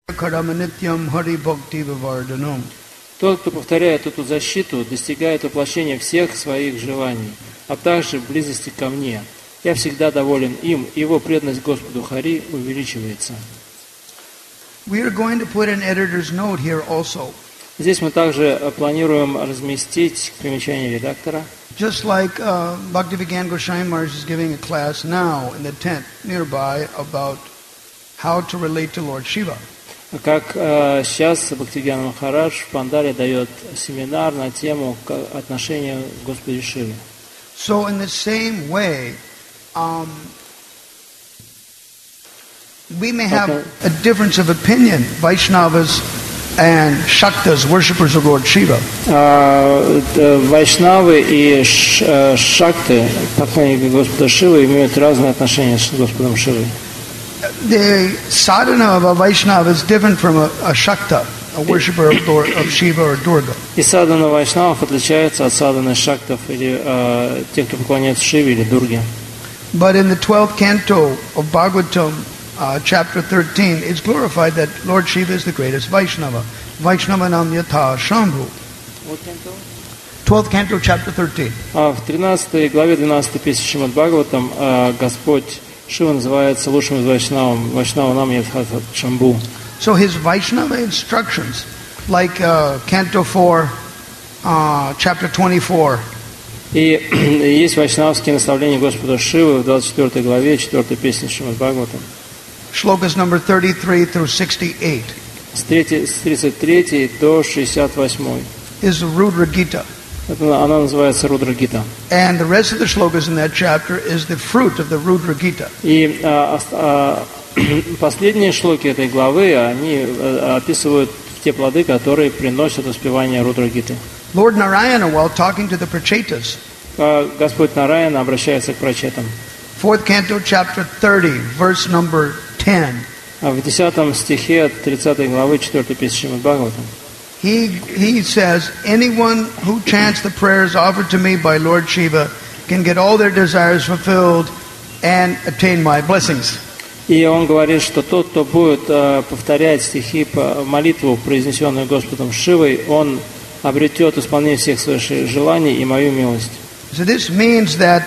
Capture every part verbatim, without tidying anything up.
Тот, кто повторяет эту защиту, достигает воплощения всех своих желаний, а также близости ко мне. Я всегда доволен им, и его преданность Господу Хари увеличивается. We are going to put an editor's note here also. Здесь мы также планируем разместить примечание редактора. Just like uh, Bhaktivedanta Goswami Maharaj is giving a class now in the tent nearby about how to relate to Lord Shiva. Как uh, сейчас Бхактивидан Махарадж в Пандаре дает семинар на тему отношения к Господу Шиве. So in the same way, um, we may have a difference of opinion, Vaishnavas and Shaktas, worshippers of Lord Shiva. Вайшнавы и Шакты, поклонники Господа Шивы, имеют разные отношения с Господом Шивой. The sadhana of a Vaishnava is different from a, a Shakta, a worshipper of, Lord, of Shiva or Durga. И садхана вайшнавов отличается от садханы шактов или uh, тех, кто поклоняется Шиве или Дурге. But in the twelfth canto of Bhagavatam, Uh, chapter thirteen, it's glorified that Lord Shiva is the greatest Vaishnava. Vaishnavanam yatha Shambhu. twelfth canto, chapter thirteen. А в тринадцатой главе двенадцатой песни Шримад Бхагаватам Господь Шива называется лучшим из Вайшнавом. Вайшнаванам ятха Шамбhu. So his Vaishnava instructions, like uh, canto four, uh, chapter twenty-four. И есть вайшнавские наставления Господа Шивы в двадцать четвёртой главе четвёртой песни Шримад Бхагаватам. Shlokas number thirty-three through sixty-eight. С тридцать третьей до шестьдесят восьмой. Is the Rudra Gita. Она называется Рудра Гита. And the rest of the shlokas in that chapter is the fruit of the Rudra Gita. И а, а, последние шлоки этой главы, они описывают те плоды, которые приносят успевание Рудра Гиты. Lord Narayana, while talking to the Prachetas, Господь Нараяна обращается к прачетам. Fourth canto, chapter thirty, verse number ten. В десятом стихе тридцатой главы четвёртой песни Шримад Бхагаватам. He he says, anyone who chants the prayers offered to me by Lord Shiva can get all their desires fulfilled and attain my blessings. И он говорит, что тот, кто будет uh, повторять стихи, молитву, произнесенную Господом Шивой, он обретет исполнение всех своих желаний и мою милость. So this means that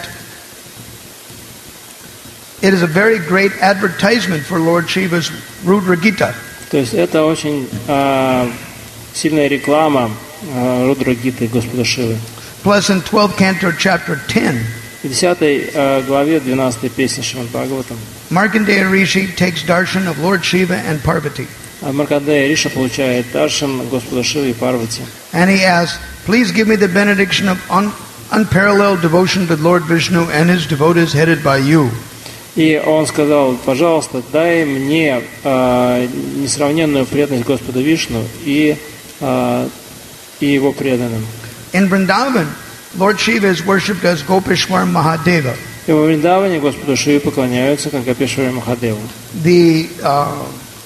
it is a very great advertisement for Lord Shiva's Rudra Gita. То есть это очень uh, сильная реклама uh, Рудра Гиты Господа Шивы. Plus in twelfth canto, chapter ten. В десятой uh, главе двенадцатой песни Шримад Бхагаватам. Markandeya Rishi takes darshan of Lord Shiva and Parvati. Маркандея Риша получает даршан Господа Шивы и Парвати. And he asks, please give me the benediction of un- unparalleled devotion to Lord Vishnu and his devotees headed by you. И он сказал, пожалуйста, дай мне э, несравненную преданность Господу Вишну и, э, и его преданным. In Vrindavan, Lord Shiva is worshipped as Gopeshwar Mahadeva. И во Вриндаване Господу Шиве поклоняются как Гопешваре Махадеву. The uh,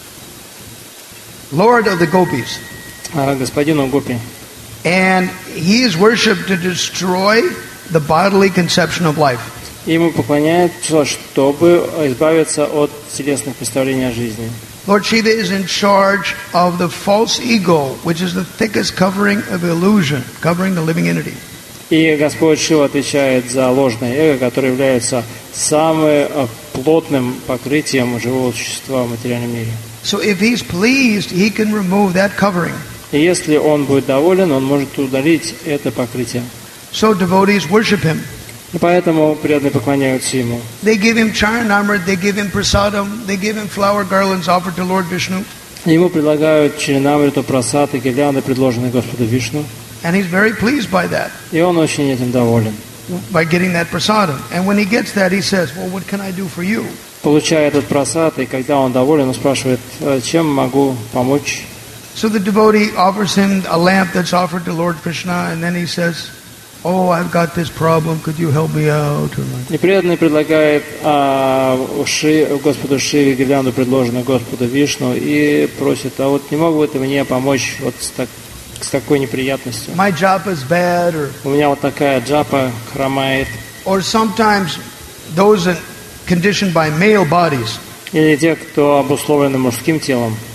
Lord of the Gopis. Господину Гопи. And he is worshipped to destroy the bodily conception of life. И ему поклоняются, чтобы избавиться от телесных представлений о жизни. Lord Shiva is in charge of the false ego, which is the thickest covering of illusion, covering the living entity. И Господь Шива отвечает за ложное эго, которое является самым плотным покрытием живого существа в материальном мире. So if he's pleased, he can remove that covering. И если он будет доволен, он может удалить это покрытие. So devotees worship him. И поэтому преданные поклоняются ему. They give him charanamrit, they give him prasadam, they give him flower garlands offered to Lord Vishnu. Ему предлагают чаринамриту, прасад и гирлянды, предложенные Господу Вишну. And he's very pleased by that. И он очень этим доволен. By getting that prasadam. And when he gets that, he says, well, what can I do for you? Получая этот прасад, и когда он доволен, он спрашивает, чем могу помочь? So the devotee offers him a lamp that's offered to Lord Krishna, and then he says, oh, I've got this problem, could you help me out? И преданный предлагает а, Ши, Господу Шиве гирлянду, предложенную Господу Вишну, и просит, а вот не мог бы ты мне помочь вот с, так, с такой неприятностью? My japa is bad, or у меня вот такая джапа хромает. Or sometimes those conditioned by male bodies. Или те, кто обусловлены мужским телом.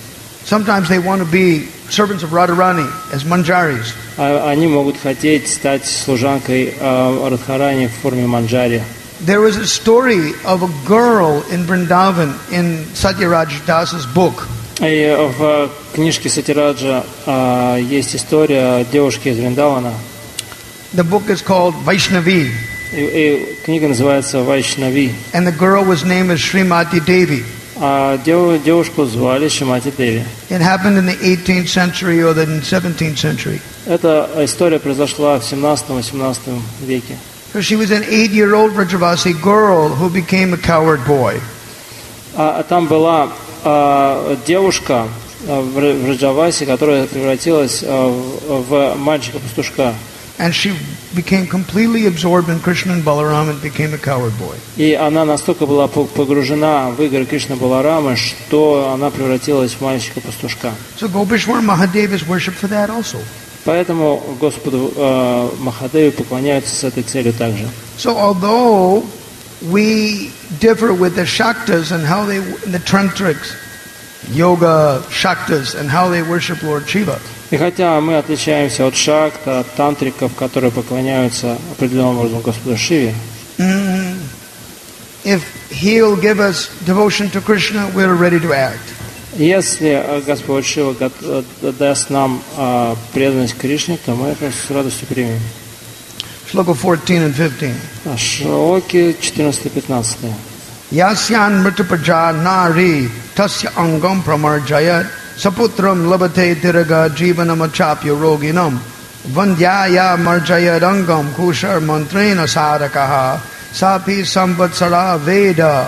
Sometimes they want to be servants of Radharani as manjaris. А они могут хотеть стать служанкой э, Радхарани в форме манджари. There was a story of a girl in Vrindavan in Satyaraj Das's book. И в книжке Сатираджа э, есть история девушки из Вриндавана. The book is called Vaishnavi. И, и книга называется Вайшнави. And the girl was named as Srimati Devi. А дев, девушку звали Шримати Деви. It happened in the eighteenth century or the seventeenth century. Эта история произошла в семнадцатом-восемнадцатом веке. So she was an eight-year-old Vrajavasi girl who became a coward boy. А, а там была а, девушка а, в Враджавасе, которая превратилась а, в, в мальчика-пастушка. And she became completely absorbed in Krishna and Balaram and became a coward boy. И она настолько была погружена в игры Кришны Баларамы, что она превратилась в мальчика-пастушка. So Gopeshwar Mahadev is worshipped for that also. Поэтому Господу э, Махадеве поклоняются с этой целью также. So although we differ with the Shaktas and how they, the Tantrics, Yoga Shaktas and how they worship Lord Shiva. И хотя мы отличаемся от шакта, от тантриков, которые поклоняются определенным образом Господу Шиве, Mm, if He'll give us devotion to Krishna, we're ready to act. если Господь Шива даст нам э, преданность Кришне, то мы это с радостью примем. Shloka fourteen and fifteen. Шлоки четырнадцать-пятнадцать. Yasyan mritapaja nari tasya angam pramarjayat saputram labate tiraga jivanam achapya roginam vandyaya marjayat angam kushar mantrena sadakaha sapi samvatsara veda.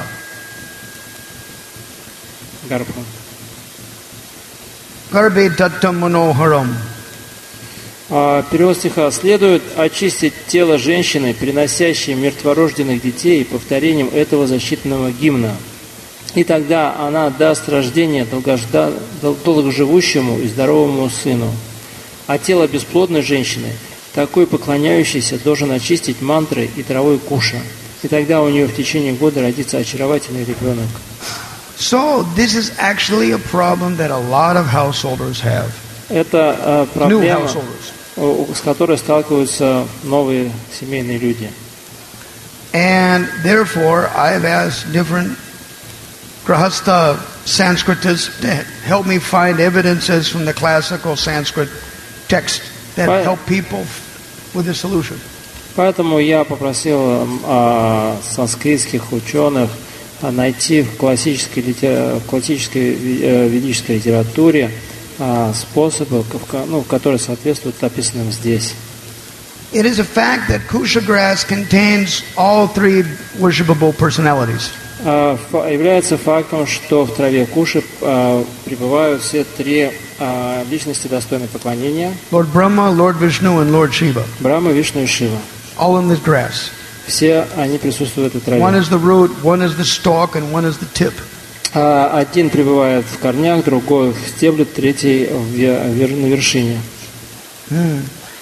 Гарпа. Garbe tattam manoharam. Перевод стиха: следует очистить тело женщины, приносящей мертворожденных детей, повторением этого защитного гимна. И тогда она даст рождение долгожда... долгоживущему и здоровому сыну. А тело бесплодной женщины, такой поклоняющейся, должен очистить мантрой и травой куша. И тогда у нее в течение года родится очаровательный ребенок. So this is actually a problem that a lot of householders have. Это uh, New проблема, householders. с которой сталкиваются новые семейные люди. And therefore, I've asked different Grahastha Sanskritists to help me find evidences from the classical Sanskrit text that Right. help people with the solution. Поэтому я попросил а, санскритских ученых а, найти в классической, литер... в классической э, ведической литературе а, способы, ну, которые соответствуют описанным здесь. It is a fact that Kusha grass contains all three worshipable personalities. А, фа- является фактом, что в траве куши а, пребывают все три а, личности, достойной поклонения: Lord Brahma, Lord Vishnu, and Lord Shiva. Брахма, Вишну и Шива. All in this grass. Все они присутствуют в этой траве. One is the root, one is the stalk, and one is the tip. А, один пребывает в корнях, другой в стебле, третий в ве- вер- на вершине. Hmm.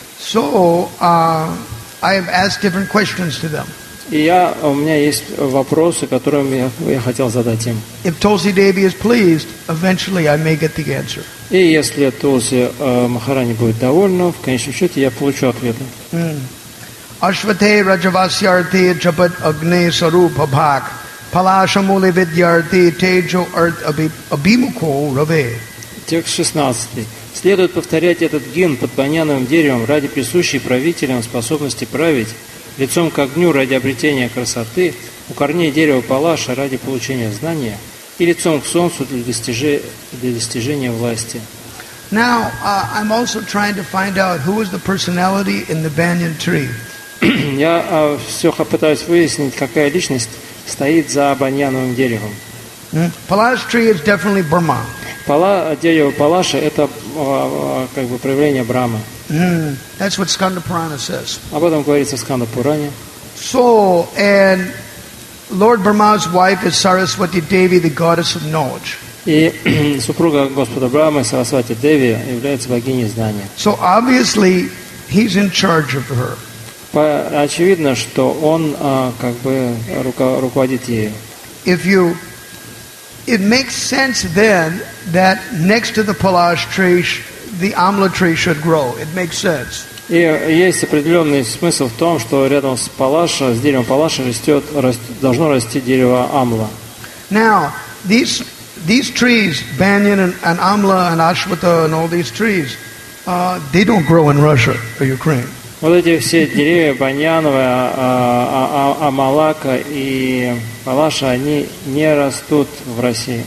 So, uh, I have asked different questions to them. И я, у меня есть вопросы, которые я, я хотел задать им. If Tulsi Devi is pleased, eventually I may get the answer. И если Тулси э, Махарани будет довольна, в конечном счете я получу ответы. Hmm. Ashvate Rajavasyarthi Japat Agne Sarupa Bhak Palashamuli Vidyarthi Tejo Art Abhimuko Rave. Текст шестнадцатый. Следует повторять этот гимн под баняновым деревом ради присущей правителям способности править, лицом к огню ради обретения красоты, у корней дерева палаша ради получения знания и лицом к солнцу для достижения, для достижения власти. Now, uh, I'm also trying to find out who is the personality in the banyan tree. Я э, все пытаюсь выяснить, какая личность стоит за баньяновым деревом. Hmm? Palash tree is definitely Brahma. Пала, дерево палаша – это э, как бы проявление Брахмы. Hmm. That's what Skanda Purana says. Об этом говорится в Сканда Пуране. So, and Lord Brahma's wife is Saraswati Devi, the goddess of knowledge. И супруга Господа Брахмы, Сарасвати Деви, является богиней знания. So obviously, he's in charge of her. По- Очевидно, что он а, как бы руко- руководит ею. If you it makes sense then that next to the palash tree, the amla tree should grow. It makes sense. И есть определенный смысл в том, что рядом с палаша, с деревом палаша растет, раст, должно расти дерево амла. Now, these these trees, banyan and, and amla and ashwata and all these trees, uh, they don't grow in Russia or Ukraine. Вот эти все деревья баньяновые, а, а, а, амалака и палаша, они не растут в России.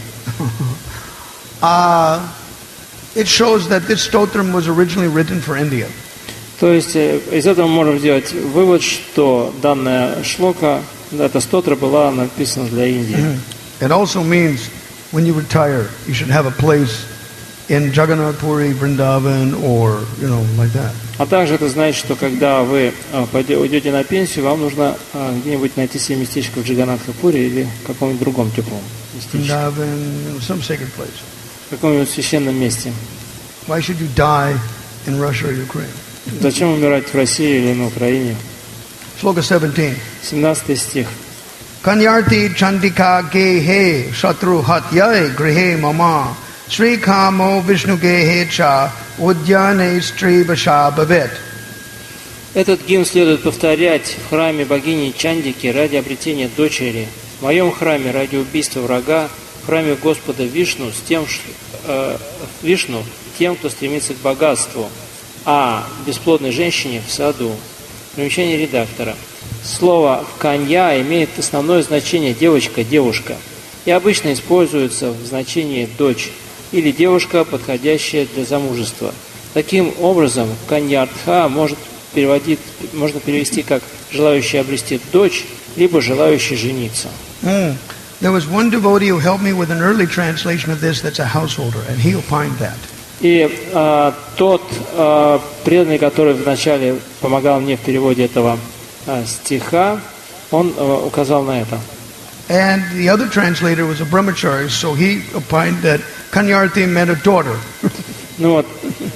uh, it shows that this stotram was originally written for India. То есть из этого мы можем сделать вывод, что данная шлока, эта стотра была написана для Индии. It also means when you retire, you should have a place in Jagannath Puri, Vrindavan, or you know like that. А также это значит, что когда вы уйдете на пенсию, вам нужно где-нибудь найти себе местечко в Джаганнатхапуре или в каком-нибудь другом теплом местечке. Vrindavan, some sacred place. В каком-нибудь священном месте. Why should you die in Russia or Ukraine? Зачем умирать в России или на Украине? Sloka seventeen. семнадцатый стих. Kanyarti chandika gehe shatru hatyai grihe mama Sri kamo vishnu gehe cha udyane stri basha bhavet. Этот гимн следует повторять в храме богини Чандики ради обретения дочери, в моем храме ради убийства врага, в храме Господа Вишну с тем, э, Вишну тем, кто стремится к богатству, а бесплодной женщине в саду. Примечание редактора. Слово «канья» имеет основное значение «девочка», «девушка» и обычно используется в значении «дочь» или «девушка, подходящая для замужества». Таким образом, «каньяртха» может переводить, можно перевести как «желающий обрести дочь», либо «желающий жениться». Mm. There was one devotee who helped me with an early translation of this that's a householder, and he opined that. И а, тот а, преданный, который вначале помогал мне в переводе этого а, стиха, он а, указал на это. And the other translator was a brahmachari, so he opined that Kanyarti meant a daughter. Ну вот.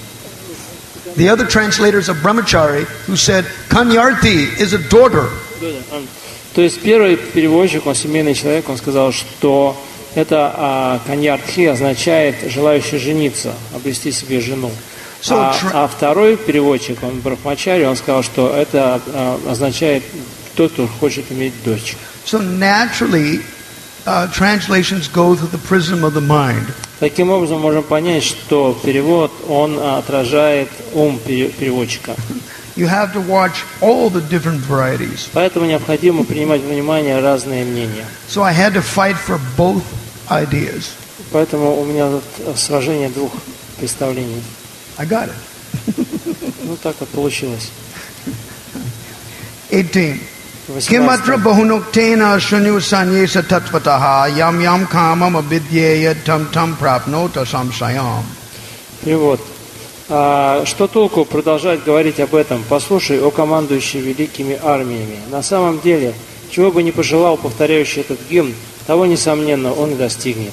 The other translator is a brahmachari who said Kanyarti is a daughter. То есть первый переводчик, он семейный человек, он сказал, что это а, каньяртхи означает желающий жениться, обрести себе жену. So, а, tra- а второй переводчик, он брахмачари, он сказал, что это а, означает тот, кто хочет иметь дочь. So naturally, uh, translations go through the prism of the mind. Таким образом, можем понять, что перевод, он отражает ум переводчика. You have to watch all the different varieties. Поэтому необходимо принимать во внимание разные мнения. So I had to fight for both ideas. Поэтому у меня тут сражение двух представлений. I got it. Ну так вот получилось. eighteen. Kimatra bahunoktena shunyu sanyesa tatvataha yam yam kamam abidyeya tam tam prapnota samsayam. Перевод. А, что толку продолжать говорить об этом? Послушай, о командующий великими армиями. На самом деле, чего бы ни пожелал повторяющий этот гимн, того, несомненно, он и достигнет.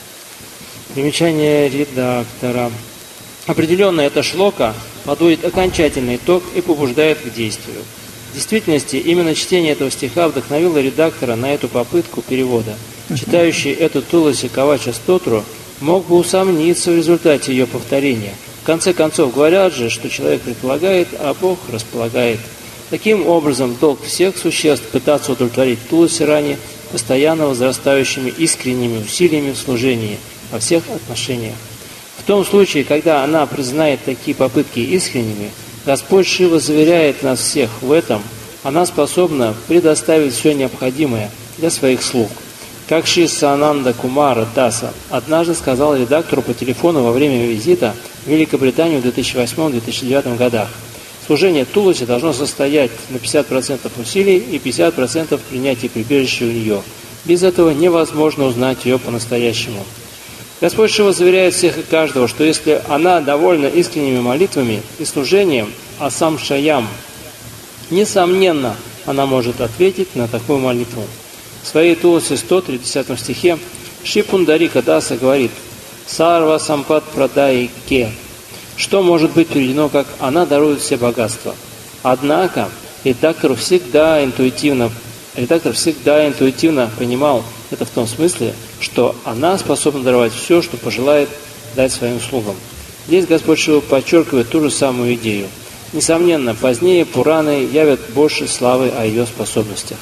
Примечание редактора. Определенно, эта шлока подводит окончательный итог и побуждает к действию. В действительности, именно чтение этого стиха вдохновило редактора на эту попытку перевода. Читающий эту Туласи Кавача Стотру мог бы усомниться в результате ее повторения. В конце концов, говорят же, что человек предполагает, а Бог располагает. Таким образом, долг всех существ пытаться удовлетворить Туласи Рани постоянно возрастающими искренними усилиями в служении во всех отношениях. В том случае, когда она признает такие попытки искренними, Господь Шива заверяет нас всех в этом, она способна предоставить все необходимое для своих слуг. Как Шри Сананда Кумара Даса однажды сказал редактору по телефону во время визита в Великобританию в две тысячи восьмом — две тысячи девятом годах. Служение Туласи должно состоять на пятьдесят процентов усилий и пятьдесят процентов принятия прибежища у нее. Без этого невозможно узнать ее по-настоящему. Господь Шива заверяет всех и каждого, что если она довольна искренними молитвами и служением, а сам Шаям, несомненно, она может ответить на такую молитву. В своей Туласи сто тридцатом стихе Шри Пундарика Даса говорит: «Сарва сампат прадай ке». Что может быть переведено как «она дарует все богатства». Однако редактор всегда интуитивно, редактор всегда интуитивно понимал Это в том смысле, что она способна даровать все, что пожелает дать своим слугам. Здесь Господь Шива подчеркивает ту же самую идею. Несомненно, позднее Пураны явят больше славы о ее способностях.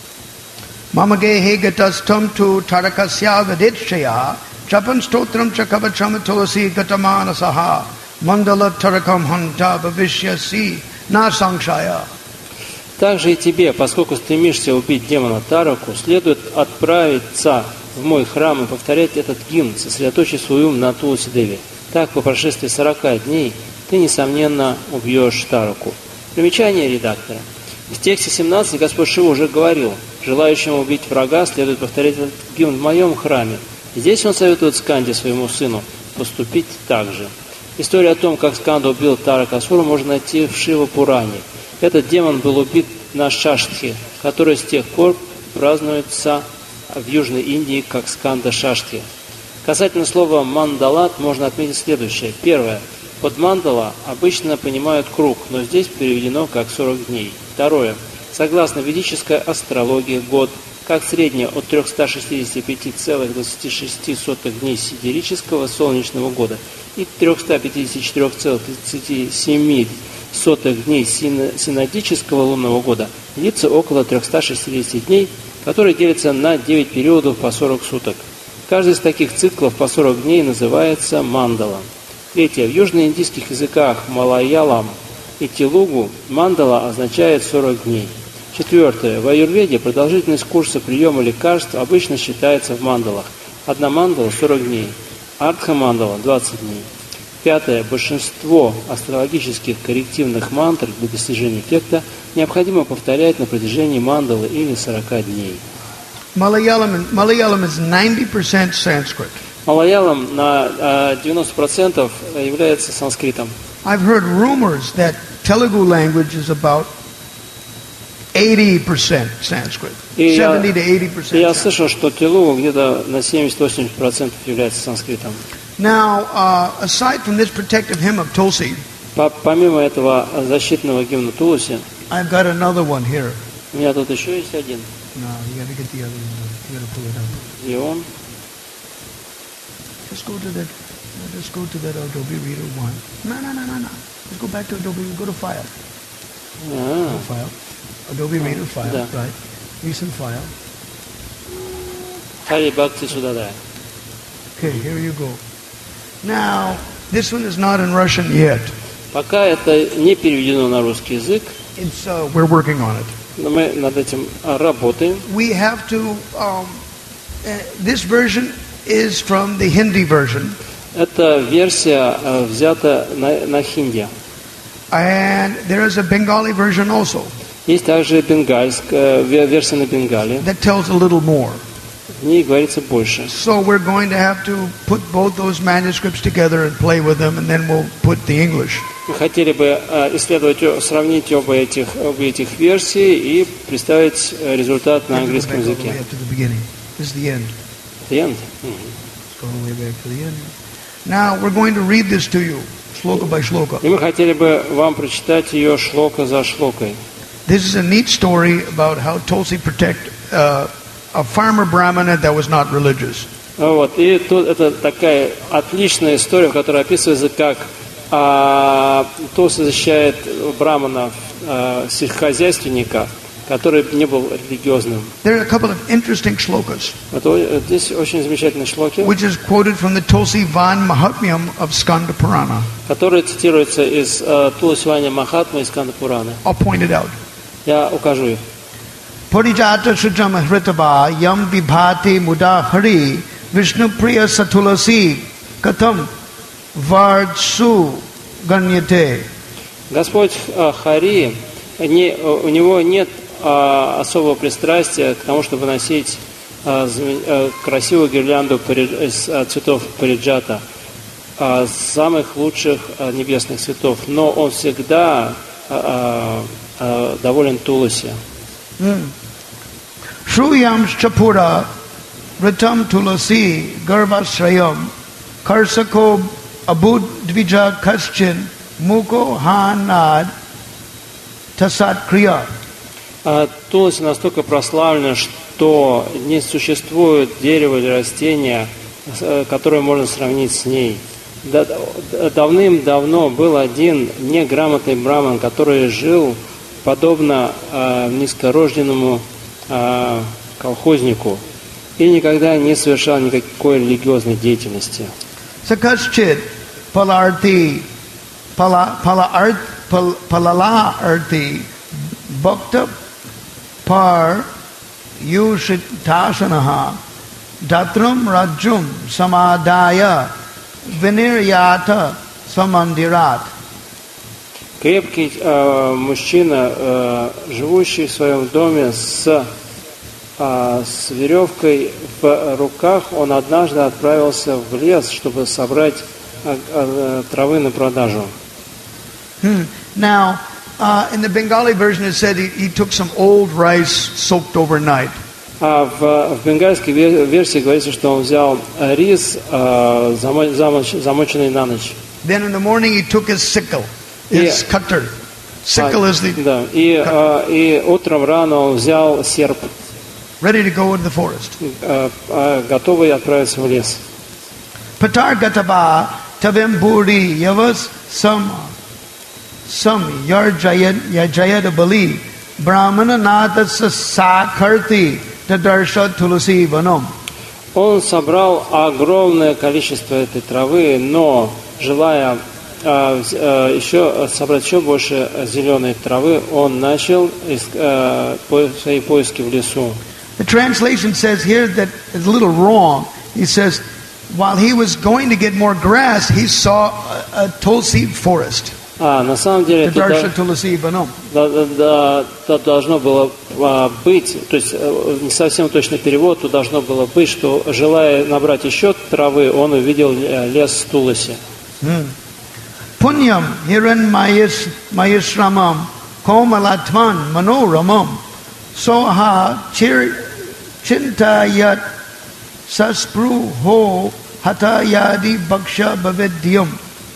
Mamagehe gatastam tu tarakasya veditshaya chapan stotram chakavacham tulasi gatamanasaha mandala tarakam hanta bhavishyasi na sangshaya. Также и тебе, поскольку стремишься убить демона Тараку, следует отправиться в мой храм и повторять этот гимн, сосредоточив свой ум на Туласи Деви. Так, по прошествии сорока дней, ты, несомненно, убьешь Тараку. Примечание редактора. В тексте семнадцать Господь Шива уже говорил, желающему убить врага следует повторять этот гимн в моем храме. Здесь он советует Сканде, своему сыну, поступить так же. Историю о том, как Сканда убил Таракасуру, можно найти в Шива Пуране. Этот демон был убит на Шаштхе, который с тех пор празднуется в Южной Индии как Сканда Шаштхи. Касательно слова «мандалат» можно отметить следующее. Первое. Под мандала обычно понимают круг, но здесь переведено как сорок дней. Второе. Согласно ведической астрологии, год как среднее от трёхсот шестидесяти пяти целых двадцати шести сотых дней сидерического солнечного года и трёхсот пятидесяти четырёх целых тридцати семи сотых дней синодического лунного года длится около трёхсот шестидесяти дней, которые делятся на девять периодов по сорок суток. Каждый из таких циклов по сорок дней называется мандала. Третье. В южноиндийских языках малаялам и телугу мандала означает сорок дней. Четвертое. В аюрведе продолжительность курса приема лекарств обычно считается в мандалах. Одна мандала – сорок дней. Артха мандала – двадцать дней. Пятое. Большинство астрологических коррективных мантр для достижения эффекта необходимо повторять на протяжении мандалы или сорока дней. Malayalam, Malayalam is ninety percent Sanskrit. Малаялам на девяносто процентов является санскритом. I've heard rumors that Telugu language is about eighty percent Sanskrit. seventy to eighty percent. Я слышал, что телугу где-то на семьдесят-восемьдесят процентов является санскритом. Now, uh, aside from this protective hymn of Tulsi, помимо этого защитного гимна Туласи, I've got another one here. У меня тут еще есть один. No, you got to get the other one. You got to pull it up. И он. Let's go to that. Let's go to that Adobe Reader one. No, no, no, no, no. Let's go back to Adobe. Go to File. Ah. Go File. Adobe Reader File. Да. Right. Recent File. Хари Бхакти Судадая. Okay, here you go. Now, this one is not in Russian yet. Пока это не переведено на русский язык. It's uh, we're working on it. Но мы над этим работаем. We have to. Um, uh, this version is from the Hindi version. Эта версия uh, взята на, на хинди. And there is a Bengali version also. Есть также бенгальская версия на бенгале. That tells a little more. В ней говорится больше. So we're going to have to put both those manuscripts together and play with them, and then we'll put the English. Мы хотели бы исследовать, сравнить оба этих, обе этих версии и представить результат на английском языке. This is the end. The end? Let's go all the way back to the end. Now we're going to read this to you, shloka by shloka. И мы хотели бы вам прочитать ее шлока за шлокой. This is a neat story about how Tulsi protect uh, a farmer brahmana that was not religious. Вот. И тут это такая отличная история, которая описывается, как а, Tulsi защищает брамана, а, сельскохозяйственника, который не был религиозным. There are a couple of interesting shlokas. Это, здесь очень замечательные шлоки, which is quoted from the Tulsi Van Mahatmyam of Skanda Purana. которые цитируются из uh, Туласи Вани Махатмы и Сканда Пураны. I'll point it out. Я укажу их. Parijata Sujam Hritava Yam Vibhati Muda Hari Vishnu Priya Satulasi Katam Vardsu Ganyate. Господь uh, Хари, не, у него нет uh, особого пристрастия к тому, чтобы носить uh, uh, красивую гирлянду из uh, цветов париджата, uh, самых лучших uh, небесных цветов, но он всегда uh, uh, доволен Туласи. Shruyam Chapura Ritam Tulasi Garvasrayam Karsako Abud Dvija Kaschin Muko Hanad Тасат Крия. Туласи настолько прославлена, что не существует дерева или растения, которое можно сравнить с ней. Давным-давно был один неграмотный браман, который жил подобно э, низкорожденному э, колхознику и никогда не совершал никакой религиозной деятельности. Sakaschit palarti pala pala palala arti bhakta par yushitashanaha datram rajum samadaya viniryata samandirat. Крепкий э, мужчина, э, живущий в своем доме с, э, с веревкой в руках, он однажды отправился в лес, чтобы собрать э, э, травы на продажу. Hmm. Now, uh, in the Bengali version, it said he, he took some old rice soaked overnight. А в, в бенгальской версии говорится, что он взял рис, э, замо, замоч, замоченный на ночь. Then in the morning, he took his sickle. His И, cutter. Sickle а, is the да, и, а, и утром рано он взял серп, ready to go into the forest. а, а, готовый отправиться в лес. Patar gataba tavem buri yavas sam sam yar jayad yajayad bali brahmana natas sakarti tadarsha tulasi vanam. Он собрал огромное количество этой травы, но желая а, а, еще собрать еще больше зеленой травы, он начал а, по, свои поиски в лесу. The translation says here that it's a little wrong. He says, while he was going to get more grass, he saw a, a tulsi forest. А, на самом деле тут, Tadarsha tulasi vanam. да, да, да, тут должно было а, быть, то есть а, не совсем точный перевод, тут должно было быть, что желая набрать еще травы, он увидел лес туласи. Hmm. Punyam hiran mayas mayasramam komalatman manoramam soha chir chintayat saspru ho hatayadi bhaksha bhavedyam.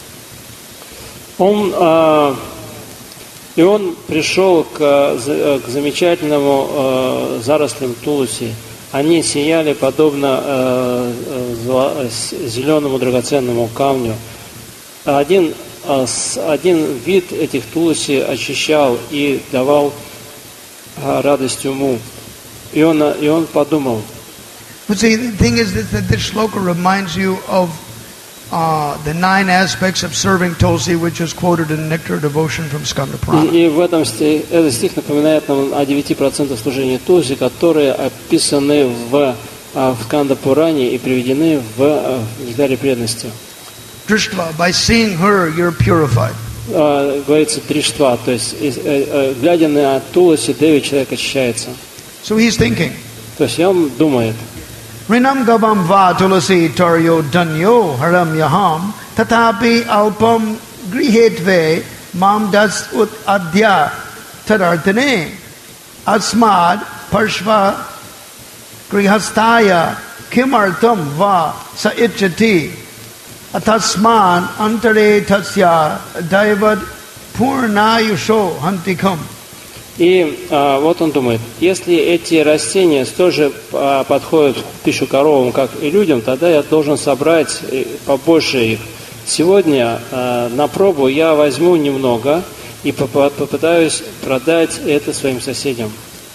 Он, а, и он пришел к, к замечательному а, зарослям туласи. Они сияли подобно а, зла, зеленому драгоценному камню. Один, а, с, один вид этих туласи очищал и давал а, радость уму. И он, и он подумал. But see, the thing is that, that this shloka reminds you of Uh, the nine aspects of serving Tulsi, which is quoted in Nectar Devotion from Skanda Purana. И, и в этом стих, этот стих напоминает нам о девяти процентах служения Тулси, которые описаны в, в Сканда Пуране и приведены в Нектаре преданности. Drishtva, by seeing her, you're purified. Uh, говорится дриштва, то есть э, э, глядя на Тулси, Деви, человек очищается. So he's thinking. То есть он думает. Rinam gabam va tulasi taryo danyo haram yaham tatapi alpam grihetve mam das ut adya tadartane asmad parshva grihastaya kimartam va sa ichati atasman antare tasya daivad purnayusho hantikam. И а, вот он думает, если эти растения тоже а, подходят в пищу коровам, как и людям, тогда я должен собрать побольше их. Сегодня а, на пробу я возьму немного и попытаюсь продать это своим соседям.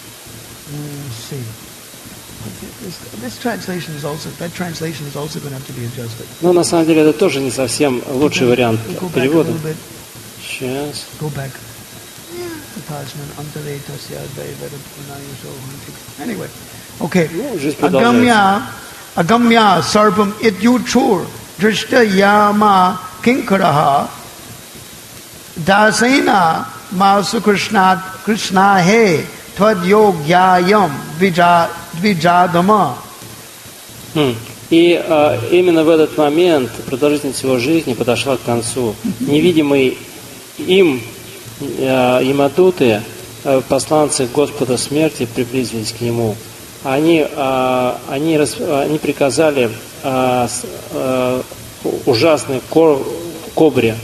Но на самом деле это тоже не совсем лучший вариант перевода. Сейчас. Anyway, okay. Agamya, agamya sarpam ityuchur drishta yama kinkaraha dasena masu krishna krishna he tvad yogyayam vijadama. И а, именно в этот момент продолжительность его жизни подошла к концу. Невидимый им Ямадуты, посланцы Господа смерти, приблизились к нему. Они, они, они приказали ужасной кобре: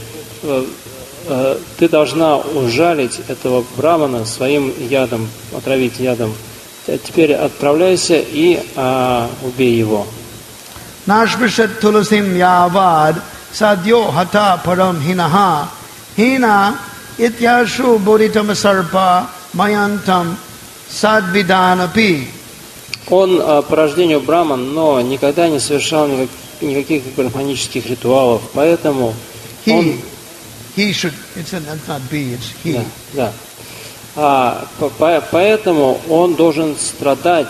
ты должна ужалить этого брамана своим ядом, отравить ядом. теперь отправляйся и а, убей его. Nashvishat tulasim yavad sadyo hata param hinaha hina ityashu bodhitam sarpa mayantam sadvidanapi. Он а, по рождению браман, но никогда не совершал никак, никаких брахманических ритуалов, поэтому he, он... he should, it's, a, it's not be, it's he. Да, да. А, по, поэтому он должен страдать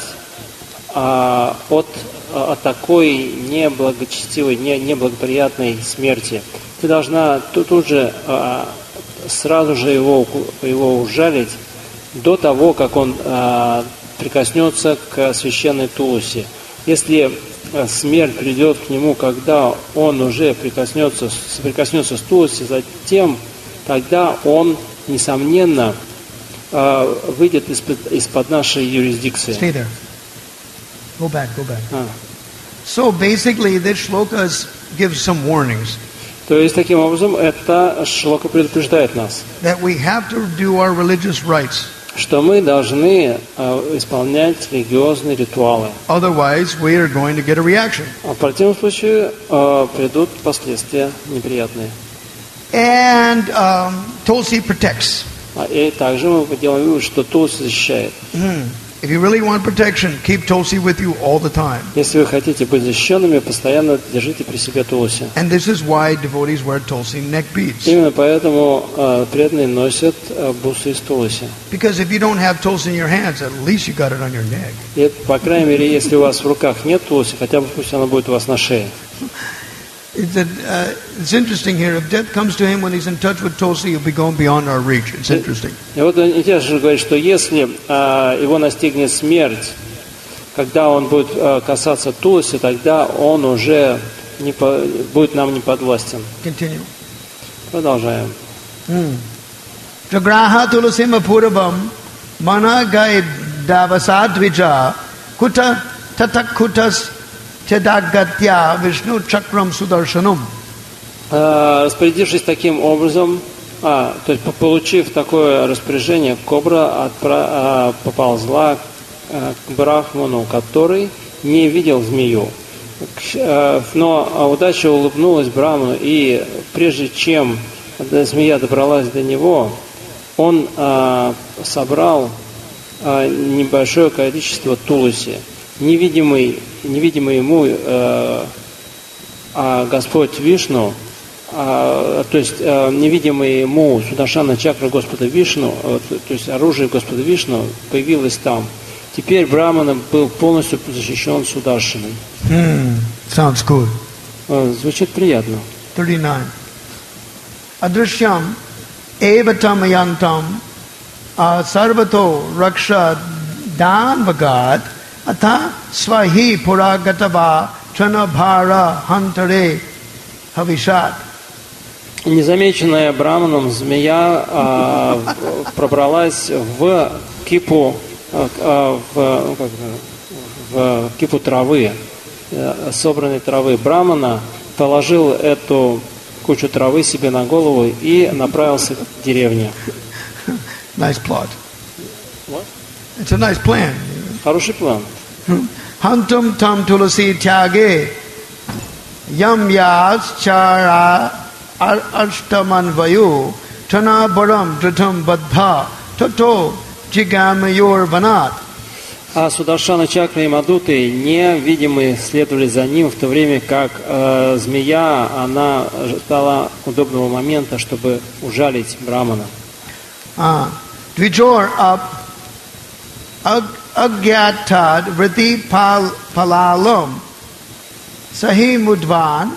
а, от, от такой неблагочестивой, не, неблагоприятной смерти. Ты должна тут, тут же а, сразу же его, его ужалить до того, как он а, прикоснется к священной Туласи. Если смерть придет к нему, когда он уже прикоснется, соприкоснется с Туласи, затем тогда он, несомненно, выйдет из-под, из-под нашей юрисдикции. Stay there. Go back, go back. А. So basically, this shloka gives some warnings. То есть, таким образом, эта шлока предупреждает нас, That we have to do our religious rites. что мы должны э, исполнять религиозные ритуалы. Otherwise, we are going to get a reaction. А в противном случае э, придут последствия неприятные. And um, Tulsi protects. А, и также мы делаем вывод, что Тулси защищает. Mm. If you really want protection, keep Tulsi with you all the time. Если вы хотите быть защищенными, постоянно держите при себе Тулси. And this is why devotees wear Tulsi neck beads. Именно поэтому э, преданные носят э, бусы из Тулси. Because if you don't have Tulsi in your hands, at least you got it on your neck. И, по крайней мере, если у вас в руках нет Тулси, хотя бы пусть она будет у вас на шее. It's, a, uh, it's interesting here. If death comes to him when he's in touch with Tulsi, he'll be going beyond our reach. It's interesting. И вот интересно говорит, что если а, его настигнет смерть, когда он будет а, касаться Тулси, тогда он уже не по, будет нам не подвластен. Continue. Продолжаем. Jagraha tulasim apurabam mana gai davasadvija kuta tatak kutas Чедагатья Вишну Чакрам Сударшанум. Распорядившись таким образом, а, то есть получив такое распоряжение, кобра отпра, а, поползла а, к Брахману, который не видел змею. А, но удача улыбнулась Брахману, и прежде чем змея добралась до него, он а, собрал а, небольшое количество туласи. Невидимый, невидимый ему э, а Господь Вишну, а, то есть э, невидимый ему Сударшана чакра Господа Вишну, э, то есть оружие Господа Вишну появилось там. Теперь Брахмана был полностью защищен Сударшаной. Hmm, sounds good. Э, звучит приятно. thirty-nine. Adrishyam evatam yantam sarvato raksha dan vagat Ата свахи пурагатава чанабхара хантаре хавишат. Незамеченная Брахманом змея а, пробралась в кипу, а, в, ну, как, в кипу травы, собранной травы. Брахмана положил эту кучу травы себе на голову и направился к деревне. Nice plot. What? It's a nice plan. Хороший план. Hantum tam tulasi tyage yam yas chara ashtaman vayu chana baram dratam badha tato jigamayor vanat. А Сударшана Чакра и Мадуты невидимые следовали за ним, в то время как э, змея, она ждала удобного момента, чтобы ужалить Брахмана. Ah, Dvijor up Agyatad Vriti Palalum Sahi Mudvan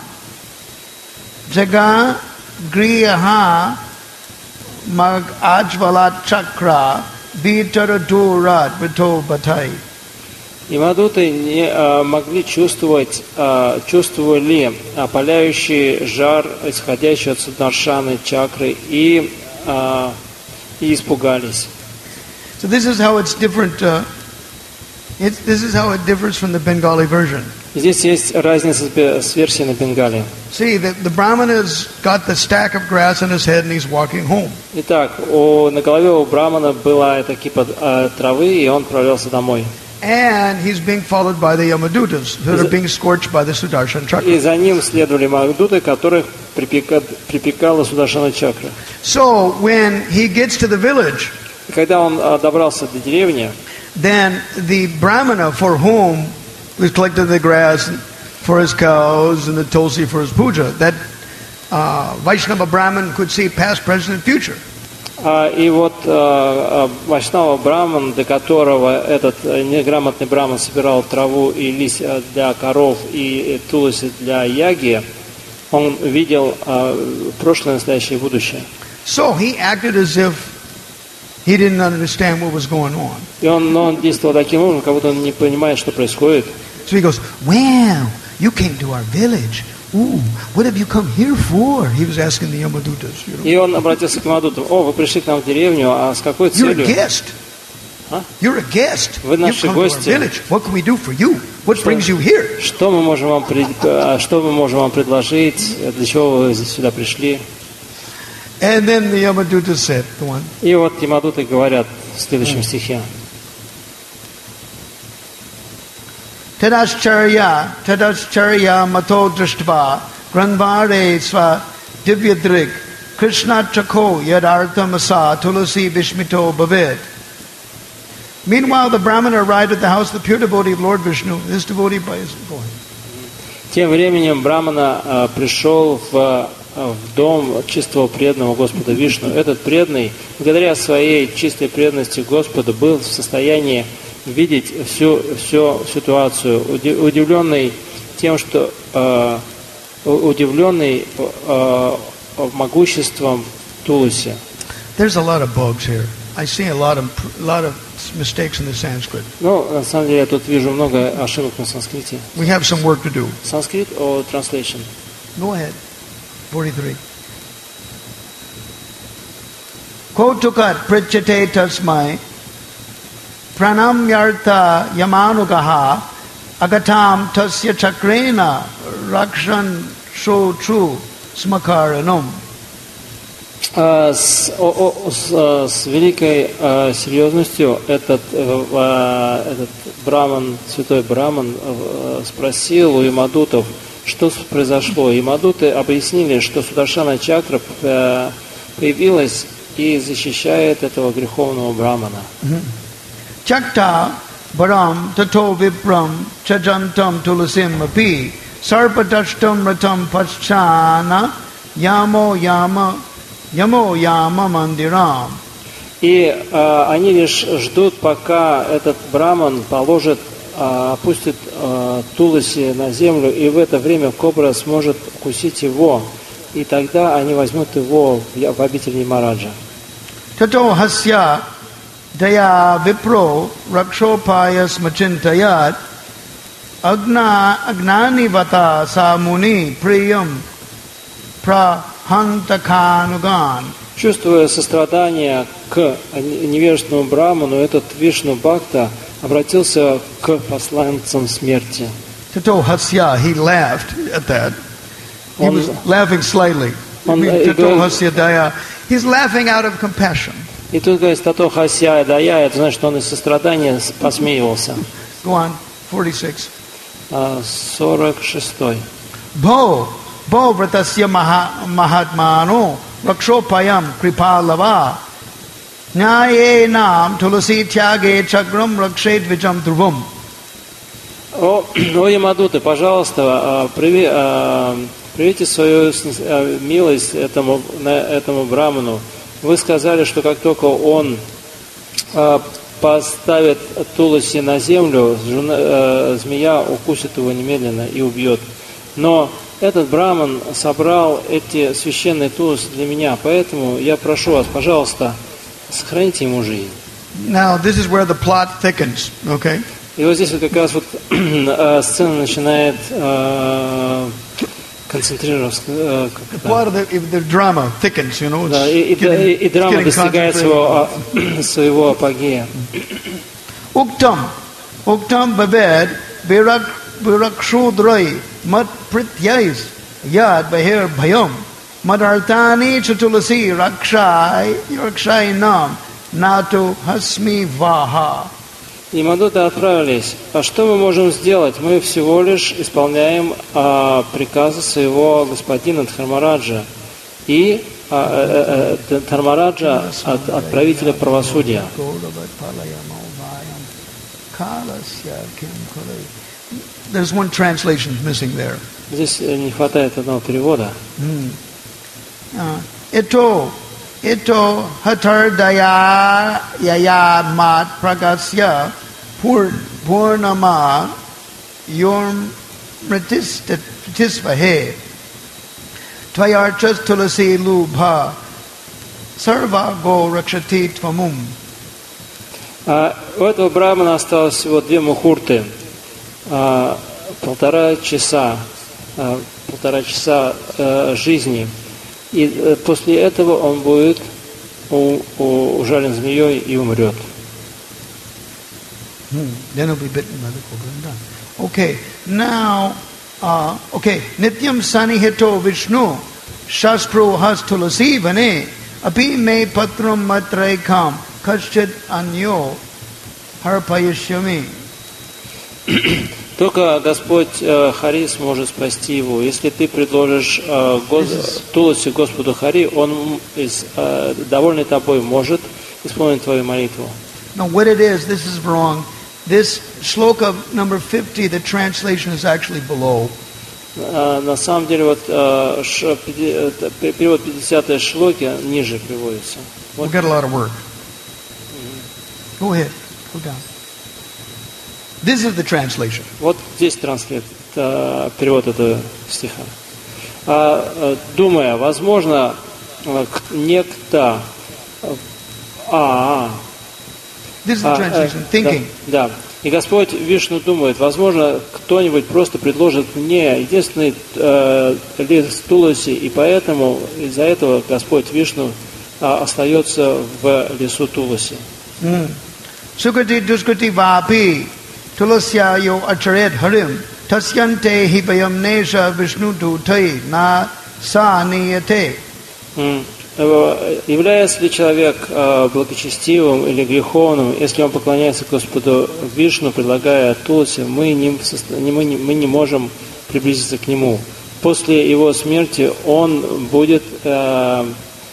Jaga Griyaha Mag Ajvalat Chakra Vitaradurat Vito Batai. И Мадуты не а, могли чувствовать, а, чувствовали опаляющий жар, исходящий от Сударшаны чакры, и, а, и испугались. So this is how it's different. Uh, it's, this is how it differs from the Bengali version. Здесь есть разница с версией на Бенгале. See, the, the Brahmana's got the stack of grass on his head and he's walking home. Итак, у, на голове у Брамана была эта кипа э, травы, и он отправлялся домой. And he's being followed by the Yamadutas that are being scorched by the Sudarshan chakra. И за ним следовали Магдуты, которых припека, припекала Сударшана чакра. So when he gets to the village, И когда он э, добрался до деревни, then the Brahmana for whom was collected the grass for his cows and the tulsi for his puja, that uh, Vaishnava Brahman could see past, present, and future. И вот Вайшнава Браман, для которого этот неграмотный Браман собирал траву и листья для коров и туласи для яги, он видел прошлое, настоящее и будущее. So he acted as if he didn't understand what was going on. И он, но он действовал таким образом, как будто он не понимает, что происходит. So he goes, "Wow, you came to our village. Ooh, what have you come here for?" He was asking the Yamadutas. You know? И он обратился к Мадутам. О, вы пришли к нам в деревню, а с какой You're целью? a guest. А? You're a guest. Вы You've наши come to our гости. village. What can we do for you? What Что, brings you here? что мы можем вам пред- что мы можем вам предложить? Для чего вы сюда пришли? And then the Yamadutas said, "Go on." И вот Ямадуты говорят в следующем стихе. Tadascharya, tadascharya mato drishtva, granvare sva divyadrik, Krishna chako yadarthamasa tulasi vishmito bhavid. Meanwhile, the Brahmana arrived at the house of the pure devotee of Lord Vishnu. This devotee by his boy. Тем временем Брамана а, пришел в, в дом чистого преданного Господа Вишну. Этот преданный, благодаря своей чистой преданности Господу, был в состоянии видеть всю, всю ситуацию, удивленный тем, что э, удивленный э, могуществом Туласи. There's a lot of bugs here. I see a lot of a lot of mistakes in the Sanskrit. Ну, на самом деле, я тут вижу много ошибок на санскрите. We have some work to do. Санскрит or translation? Go ahead. forty-three. Kotukat pritchate tasmai pranamyartha yamanugaha agatam tasya chakrena rakshan shotru smakaranum. С, о, о, с, с великой э, серьезностью этот, э, этот браман, святой браман э, спросил у Ямадутов, что произошло. Ямадуты объяснили, что Сударшана чакра э, появилась и защищает этого греховного брамана. Chakta baram tato vipram chajantam tulasim api sarpadashtam ratam paschana yamo yama Ямо яма мандирам. И э, они лишь ждут, пока этот браман положит, э, опустит э, Туласи на землю, и в это время кобра сможет укусить его, и тогда они возьмут его в, в обитель Нимараджа. Тато хасья дая випро ракшопаяс мачинтаят агна агнани вата самуни приям пра Хантакануган. Чувствуя сострадание к невежественному браману, этот Вишну Бхакта обратился к посланцам смерти. Tato hasya, he laughed at that. He Он, was laughing slightly. он, Tato hasya daya. He's laughing out of compassion. и тут говорит, Тато Хасья Дая, это значит, что он из сострадания посмеивался. Go on, forty-six. сорок шестой. Bho, Bho vratasya mahatmano rakshopayam kripalava nyaye nam tulasi tyage chakram rakshet vicham dhruvam. О, о Ямадуты, пожалуйста, прояви, проявите свою милость этому, этому браману. Вы сказали, что как только он поставит Туласи на землю, змея укусит его немедленно и убьет. Но этот браман собрал эти священные Туласи для меня, поэтому я прошу вас, пожалуйста, сохраните ему жизнь. Now this is where the plot thickens, okay? И вот здесь вот как раз вот сцена начинает э, концентрироваться. Э, The plot of the, the drama thickens, you know. Да, и, и, getting, и, и драма достигает своего, своего апогея. Uktam, uktam babed virak virakshudrai mat prityais yad bahir bhayam madartani chatulasi rakshai rakshai nam natu hasmi vaha. И мадуты отправились. А что мы можем сделать? Мы всего лишь исполняем а, приказы своего господина Дхармараджа и а, а, а, Дхармараджа, от, отправителя правосудия. There's one translation missing there. Здесь не хватает одного перевода. Ito ito hatardaya yaya mat pragasya purnama yom mritisvahe tvayarchas tulasi lubha sarva go rakshati tvamum. А у этого брамана осталось всего две мухурты, а, полтора часа, а, полтора часа а, жизни. И а, после этого он будет у, у, ужален змеей и умрет. Hmm. Then he'll be bitten by the cobra and done. Okay, now, uh, okay, Nityam Sanihito Vishnu Shastro Has Tulasi Vane Api Me Patram Matraikam Kashchit Anyo Harpayashyami. Только Господь э, Хари сможет спасти его. Если ты предложишь э, гос, Туласи Господу Хари, он, из, э, довольный тобой, может исполнить твою молитву. Now what it is, this is wrong. This shloka number fifty, the translation is actually below. Uh, на самом деле, вот uh, ш, пяти, uh, перевод пятидесятой шлоки ниже приводится. We'll get a lot of work. Mm-hmm. Go ahead, go down. This is the translation. Вот здесь транслит, uh, перевод этого стиха. Uh, uh, думая, возможно, uh, некто... Uh, а, This is the translation. Uh, uh, Thinking. Да, да. И Господь Вишну думает, возможно, кто-нибудь просто предложит мне единственный э, лист Туласи, и поэтому из-за этого Господь Вишну э, остается в лесу Туласи. Sukati duskati vapi tulasya yo acharet harim tasyante hipayam nesha vishnu dutai na sa niyate. Является ли человек э, благочестивым или греховным, если он поклоняется Господу Вишну, предлагая Туласи, мы не, мы, не, мы не можем приблизиться к нему. После его смерти он будет э,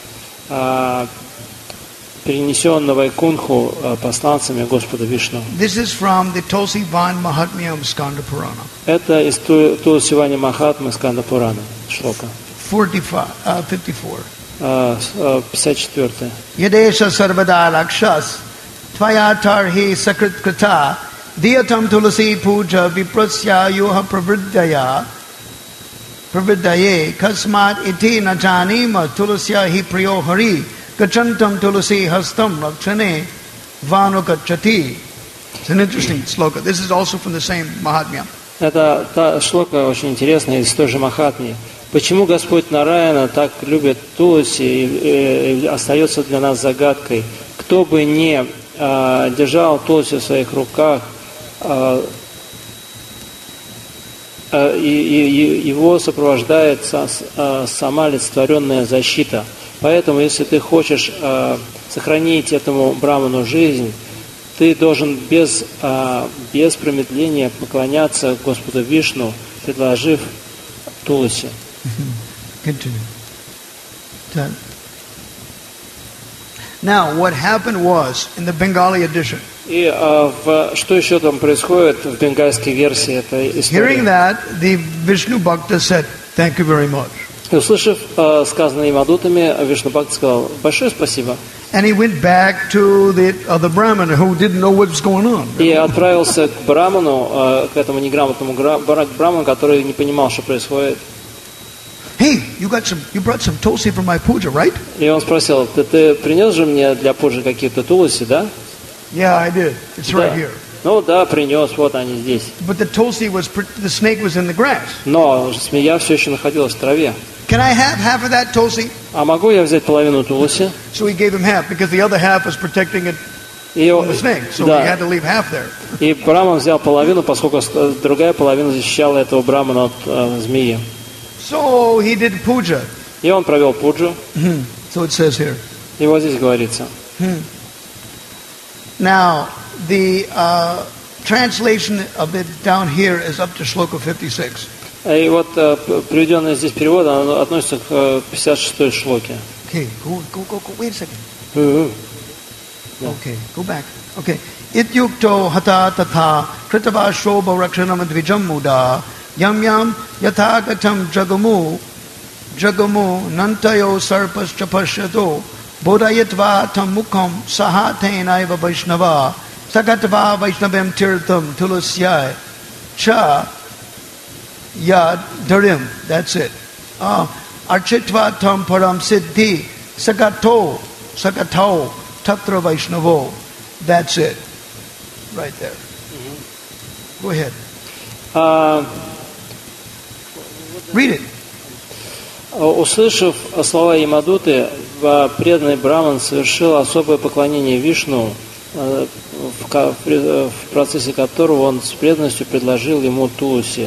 э, перенесен на Вайкунху э, посланцами Господа Вишну. This is from the Tulsi Van Mahatmyam Skanda Purana. Это из Туласи Вани Махатмы Сканда Пурана, шлока. forty-five, uh, fifty-four. пятьдесят четыре. Yadesha sarvada rakshas tvayatar hi sakrit krita diyatam tulasi puja viprasya yoha pravriddaya pravriddaye kasmat iti najanima tulasya hi priyo hari gachantam tulasi hastam rakshane vanukachati. It's an interesting sloka. This is also from the same Mahatmya. Это та шлока очень интересная из той же Махатмьи. Почему Господь Нараяна так любит Туласи и, и, и остается для нас загадкой? Кто бы не а, держал Туласи в своих руках, а, а, и, и, его сопровождает со, а, сама олицетворенная защита. Поэтому, если ты хочешь а, сохранить этому браману жизнь, ты должен без, а, без промедления поклоняться Господу Вишну, предложив Туласи. Continue. Done. Now, what happened was in the Bengali edition. И а, в, что еще там происходит в бенгальской версии этой истории? Hearing that, the Vishnu Bhakta said, "Thank you very much." И услышав а, сказанное им адутами, Вишну Бхакта сказал: большое спасибо. And he went back to the other Brahmin who didn't know what was going on. И отправился к браману, а, к этому неграмотному браману, который не понимал, что происходит. Hey, you got some, you brought some tulsi for my puja, right? И он спросил: ты, ты принес же мне для пуджи какие-то туласи, да? Yeah, I did. It's Да. right here. Ну да, принес, вот они здесь. But the tulsi was, the snake was in the grass. Но змея все еще находилась в траве. Can I have half of that tulsi? А могу я взять половину туласи? So he gave him half because the other half was protecting it И, from the snake, so да. he had to leave half there. И Браман взял половину, поскольку другая половина защищала этого Брамана от э, змеи. So he did puja. И он провел пуджу. So it says here. И вот здесь говорится. Now, the uh, translation of it down here is up to shloka fifty-six. И вот э, приведенный здесь перевод, оно относится к э, пятьдесят шестой шлоке. Okay, go, go, go, go. Wait a second. Uh-huh. Okay, go back. Okay. Ityukto hata tatha kritavasho bharakshanam dvijam muda yam yam yathagatam jagamu jagamu nantayo sarpas chapashyato bodhayatva tam mukham sahatena eva vaishnava sagatva vaishnavam tirtham tulasyai cha yad dharim. That's it. Uh, architva tam param siddhi sagato sagato tatra vaishnavo. That's it. Right there. Mm-hmm. Go ahead. Uh, Read it. Услышав слова Ямадуты, преданный Браман совершил особое поклонение Вишну, в процессе которого он с преданностью предложил ему Туласи.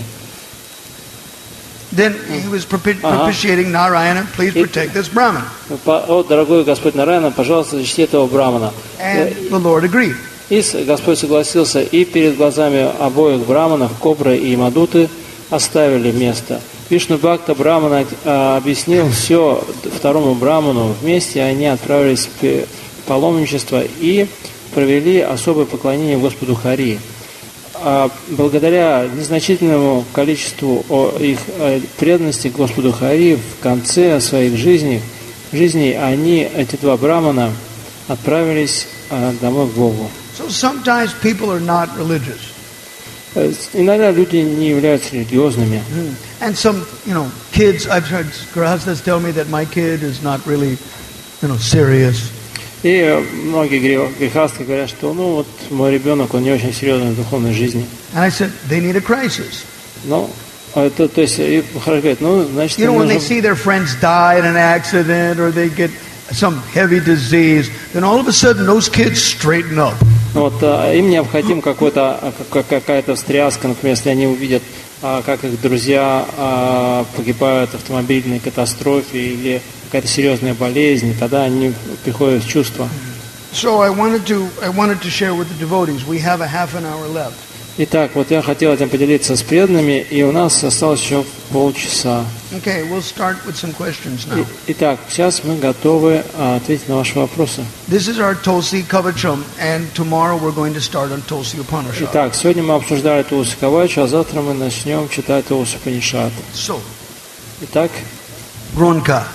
Then he was propitiating Narayana, please protect this Brahman. О, дорогой Господь Нараяна, пожалуйста, защити этого Брамана. And the Lord agreed. И Господь согласился, и перед глазами обоих Браманов, Кобры и Ямадуты, оставили место. Вишну Бхакта Брамана объяснил все второму Браману. Вместе они отправились в паломничество и провели особое поклонение Господу Хари. А благодаря незначительному количеству их преданности Господу Хари в конце своих жизней, жизней они, эти два Брамана, отправились домой к Богу. So sometimes people are not religious. Иногда люди не являются религиозными. And some, you know, kids, I've heard grahastas tell me that my kid is not really, you know, serious. И многие грехасты говорят, что ну вот мой ребенок, он не очень серьезный в духовной жизни. And I said, they need a crisis. Ну, это, то есть, и Махарадж говорит, ну, значит, you know, when нужно... they see their friends die in an accident or they get some heavy disease, then all of a sudden those kids straighten up. Вот, им необходим какой-то, какая-то встряска, например, если они увидят, как их друзья погибают в автомобильной катастрофе или какая-то серьезная болезнь, тогда они приходят в чувство. So I wanted to, I wanted to share with the devotees. We have a half an hour left. Итак, вот я хотел этим поделиться с преданными, и у нас осталось еще полчаса. Okay, we'll start with some questions now. Итак, сейчас мы готовы ответить на ваши вопросы. This is our Tulsi Kavacham, and tomorrow we're going to start on Tulsi Upanishad. Итак, сегодня мы обсуждали Тулси Кавачу, а завтра мы начнем читать Тулси Упанишад. So, Итак, Gronka.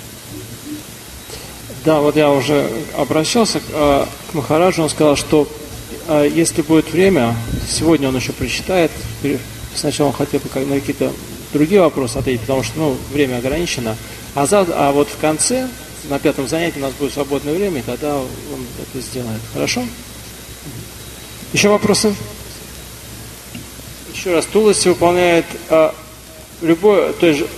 Да, вот я уже обращался к, к Махараджу, он сказал, что если будет время, сегодня он еще прочитает, сначала он хотел бы на какие-то другие вопросы ответить, потому что ну, время ограничено, а, завтра, а вот в конце, на пятом занятии у нас будет свободное время, и тогда он это сделает. Хорошо? Еще вопросы? Еще раз, Туласи выполняет а, любое, то есть,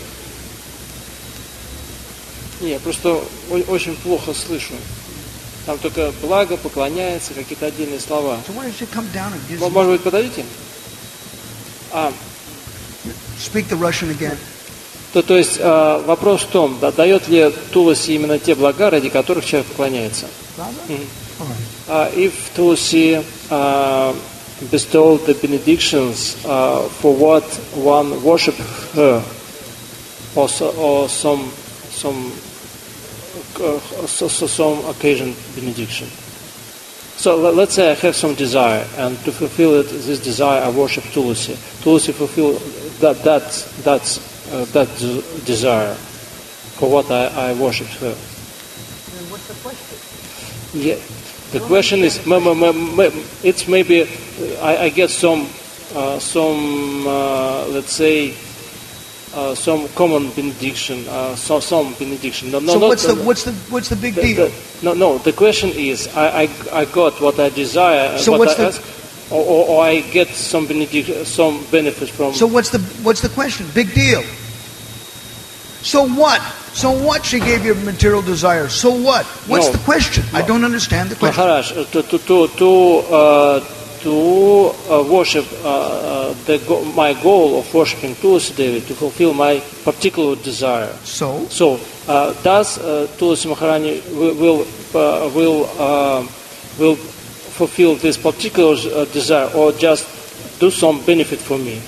не, я просто очень плохо слышу. Там только благо, поклоняется, какие-то отдельные слова. So может быть, подойдите? А, Speak the Russian again. То, то есть а, вопрос в том, да, дает ли Туласи именно те блага, ради которых человек поклоняется. Mm-hmm. Uh, if Tulasi uh, bestowed the benedictions uh, for what one worship her, or, so, or some some uh, so, so some occasion benediction. So let's say I have some desire, and to fulfill it, this desire, I worship Tulasi. Tulasi fulfill that that that's uh, that desire for what I, I worship her. And what's the question? Yeah, the question is, it's maybe I, I get some uh, some uh, let's say uh, some common benediction, uh, so, some benediction. No, no, so not, what's the uh, what's the what's the big the, deal? The, no, no. The question is, I, I, I got what I desire, So what what's I the- ask, or, or, or I get some benediction, some benefits from. So what's the what's the question? Big deal. So what? So what? She gave you material desires. So what? What's No. the question? I don't understand the question. Махарадж, to, to, to, to, uh, to uh, worship uh, uh, the go- my goal of worshiping Tulsi Devi, to fulfill my particular desire. So? So, uh, does uh, Tulsi Maharani will will uh, will, uh, will fulfill this particular uh, desire, or just do some benefit for me?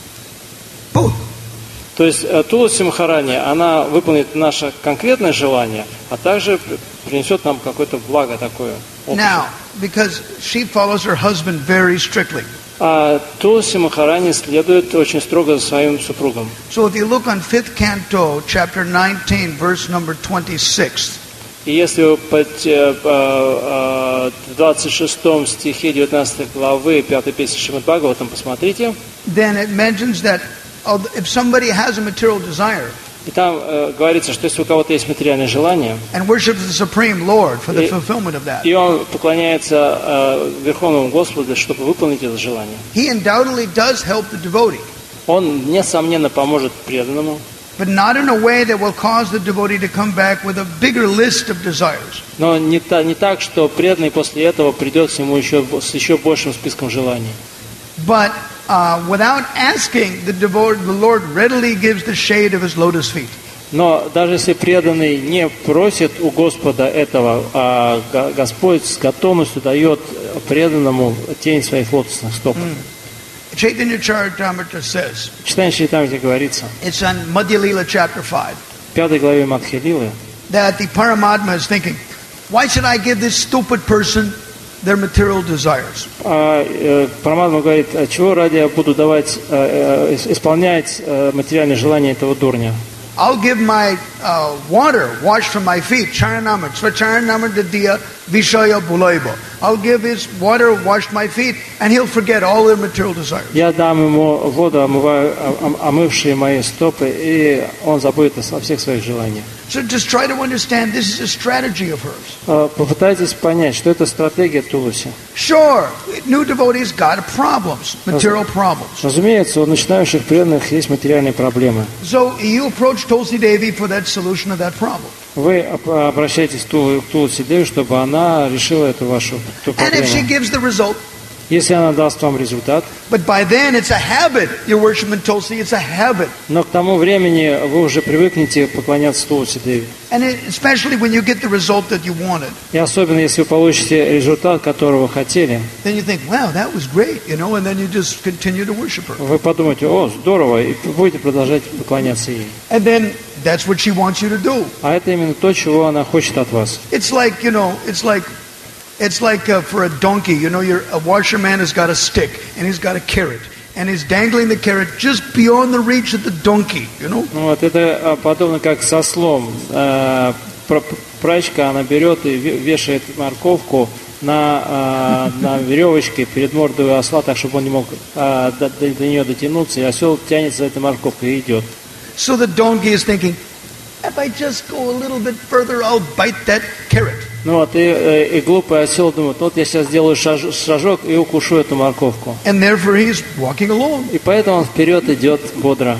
Both. То есть э, Тулси Махарани, она выполнит наше конкретное желание, а также при- принесет нам какое-то благо такое. общее. Now, because she follows her husband very strictly. А Тулси Махарани следует очень строго за своим супругом. So if you look on fifth canto, chapter nineteen, verse number twenty-six, И если вы по те- э, э, в двадцать шестом стихе девятнадцатой главы пятой песни Шримад Бхагаватам посмотрите, then it mentions that uh, if somebody has a material desire и там э, говорится, что если у кого-то есть материальное желание, and worships the Supreme Lord for the И- fulfillment of that, и он поклоняется э, Верховному Господу, чтобы выполнить это желание, he undoubtедly does help the devotee, он, несомненно, поможет преданному, but not in a way that will cause the devotee to come back with a bigger list of desires. но не, та- не так, что преданный после этого придет к нему еще, б- с еще большим списком желаний. But uh, without asking, the, devotee, the Lord readily gives the shade of his lotus feet. Но даже если преданный не просит у Господа этого, а Го- Господь с готовностью дает преданному тень своих лотосных стоп. Chaitanya Charitamrita says, Читающий там, где говорится, it's on Madhya Lila chapter five, в пятой главе Мадхя-лилы, that the Paramatma is thinking, why should I give this stupid person their material desires? а, э, Параматма говорит, а чего ради я буду давать, э, э, исполнять э, материальные желания этого дурня? I'll give my uh, water washed from my feet, charanamrit, svacharanamrit diya vishaya bulayba. I'll give his water washed my feet, and he'll forget all their material desires. Я дам ему воду, омываю, ом- омывшие мои стопы, и он забудет о всех своих желаниях. So just try to understand this is a strategy of hers. А, Попытайтесь понять, что это стратегия Тулуси. Sure, new devotees got problems, material problems. Разумеется, у начинающих преданных есть материальные проблемы. So you approach Tulsi Devi for that solution of that problem. Вы об- обращаетесь к Тулу- к Тулуси Деви, чтобы она решила эту вашу эту And if she проблему. gives the result, Если она даст вам результат, but by then it's a habit. You're worshiping Tulsi, it's a habit. но к тому времени вы уже привыкнете поклоняться Тулуси Деви. And it, especially when you get the result that you wanted, И особенно, если вы получите результат, которого вы хотели, then you think, wow, that was great, you know, and then you just continue to worship her. вы подумаете, о, здорово, и будете продолжать поклоняться ей. And then that's what she wants you to do. А это именно то, чего она хочет от вас. It's like, you know, it's like, it's like uh, for a donkey, you know, you're, a washerman has got a stick and he's got a carrot. And he's dangling the carrot just beyond the reach of the donkey, you know. Ну Вот это а, подобно как со слом. Э, пр- Прачка, она берет и ве- вешает морковку на, а, на веревочке перед мордой у осла, так, чтобы он не мог а, до, до- до нее дотянуться, и осел тянется за этой морковкой и идет. So the donkey is thinking, if I just go a little bit further, I'll bite that carrot. Ну вот, и, э, и глупый осел думает, вот я сейчас сделаю шаж- шажок и укушу эту морковку. And therefore he's walking along. И поэтому он вперед идет бодро.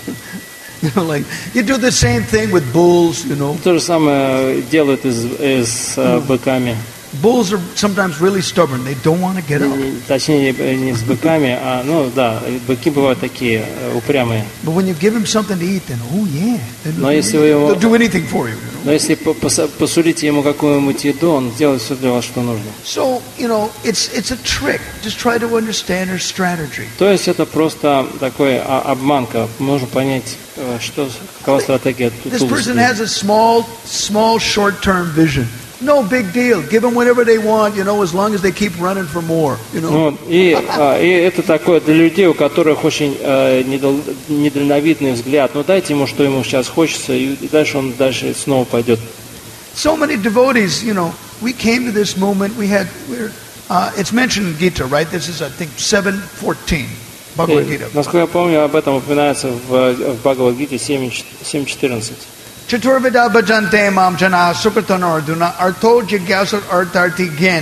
You know, like, you do the same thing with bulls, you know. То же самое делают и с, и с э, быками. Bulls are sometimes really stubborn. They don't want to get up. Не- Точнее, не не с быками, а, ну да, быки бывают такие э, упрямые. But when you give him something to eat, then, oh yeah. Then Но если вы его- they'll do anything for you, you know. Но если по- поса- посулите ему какую-нибудь еду, он сделает все для вас, что нужно. So, you know, it's, it's a trick. Just try to understand her strategy. То есть это просто такой а, обманка. Можно понять, э, что, какова стратегия Ту- This Тулуси. person has a small, small, short-term vision. No big deal. Give them whatever they want, you know, as long as they keep running for more, you know. Ну, и, а, и это такое для людей, у которых очень э, недал- недальновидный взгляд. Ну дайте ему, что ему сейчас хочется, и, и дальше он дальше снова пойдет. So many devotees, you know, we came to this moment, we had, we're, uh, it's mentioned in Gita, right? This is, I think, seven fourteen, Bhagavad И, Gita. насколько я помню, об этом упоминается в, в Бхагавад-гите семь четырнадцать. Chaturveda bhajante mam jana sukratana arduna arto jigyasar artarti gyani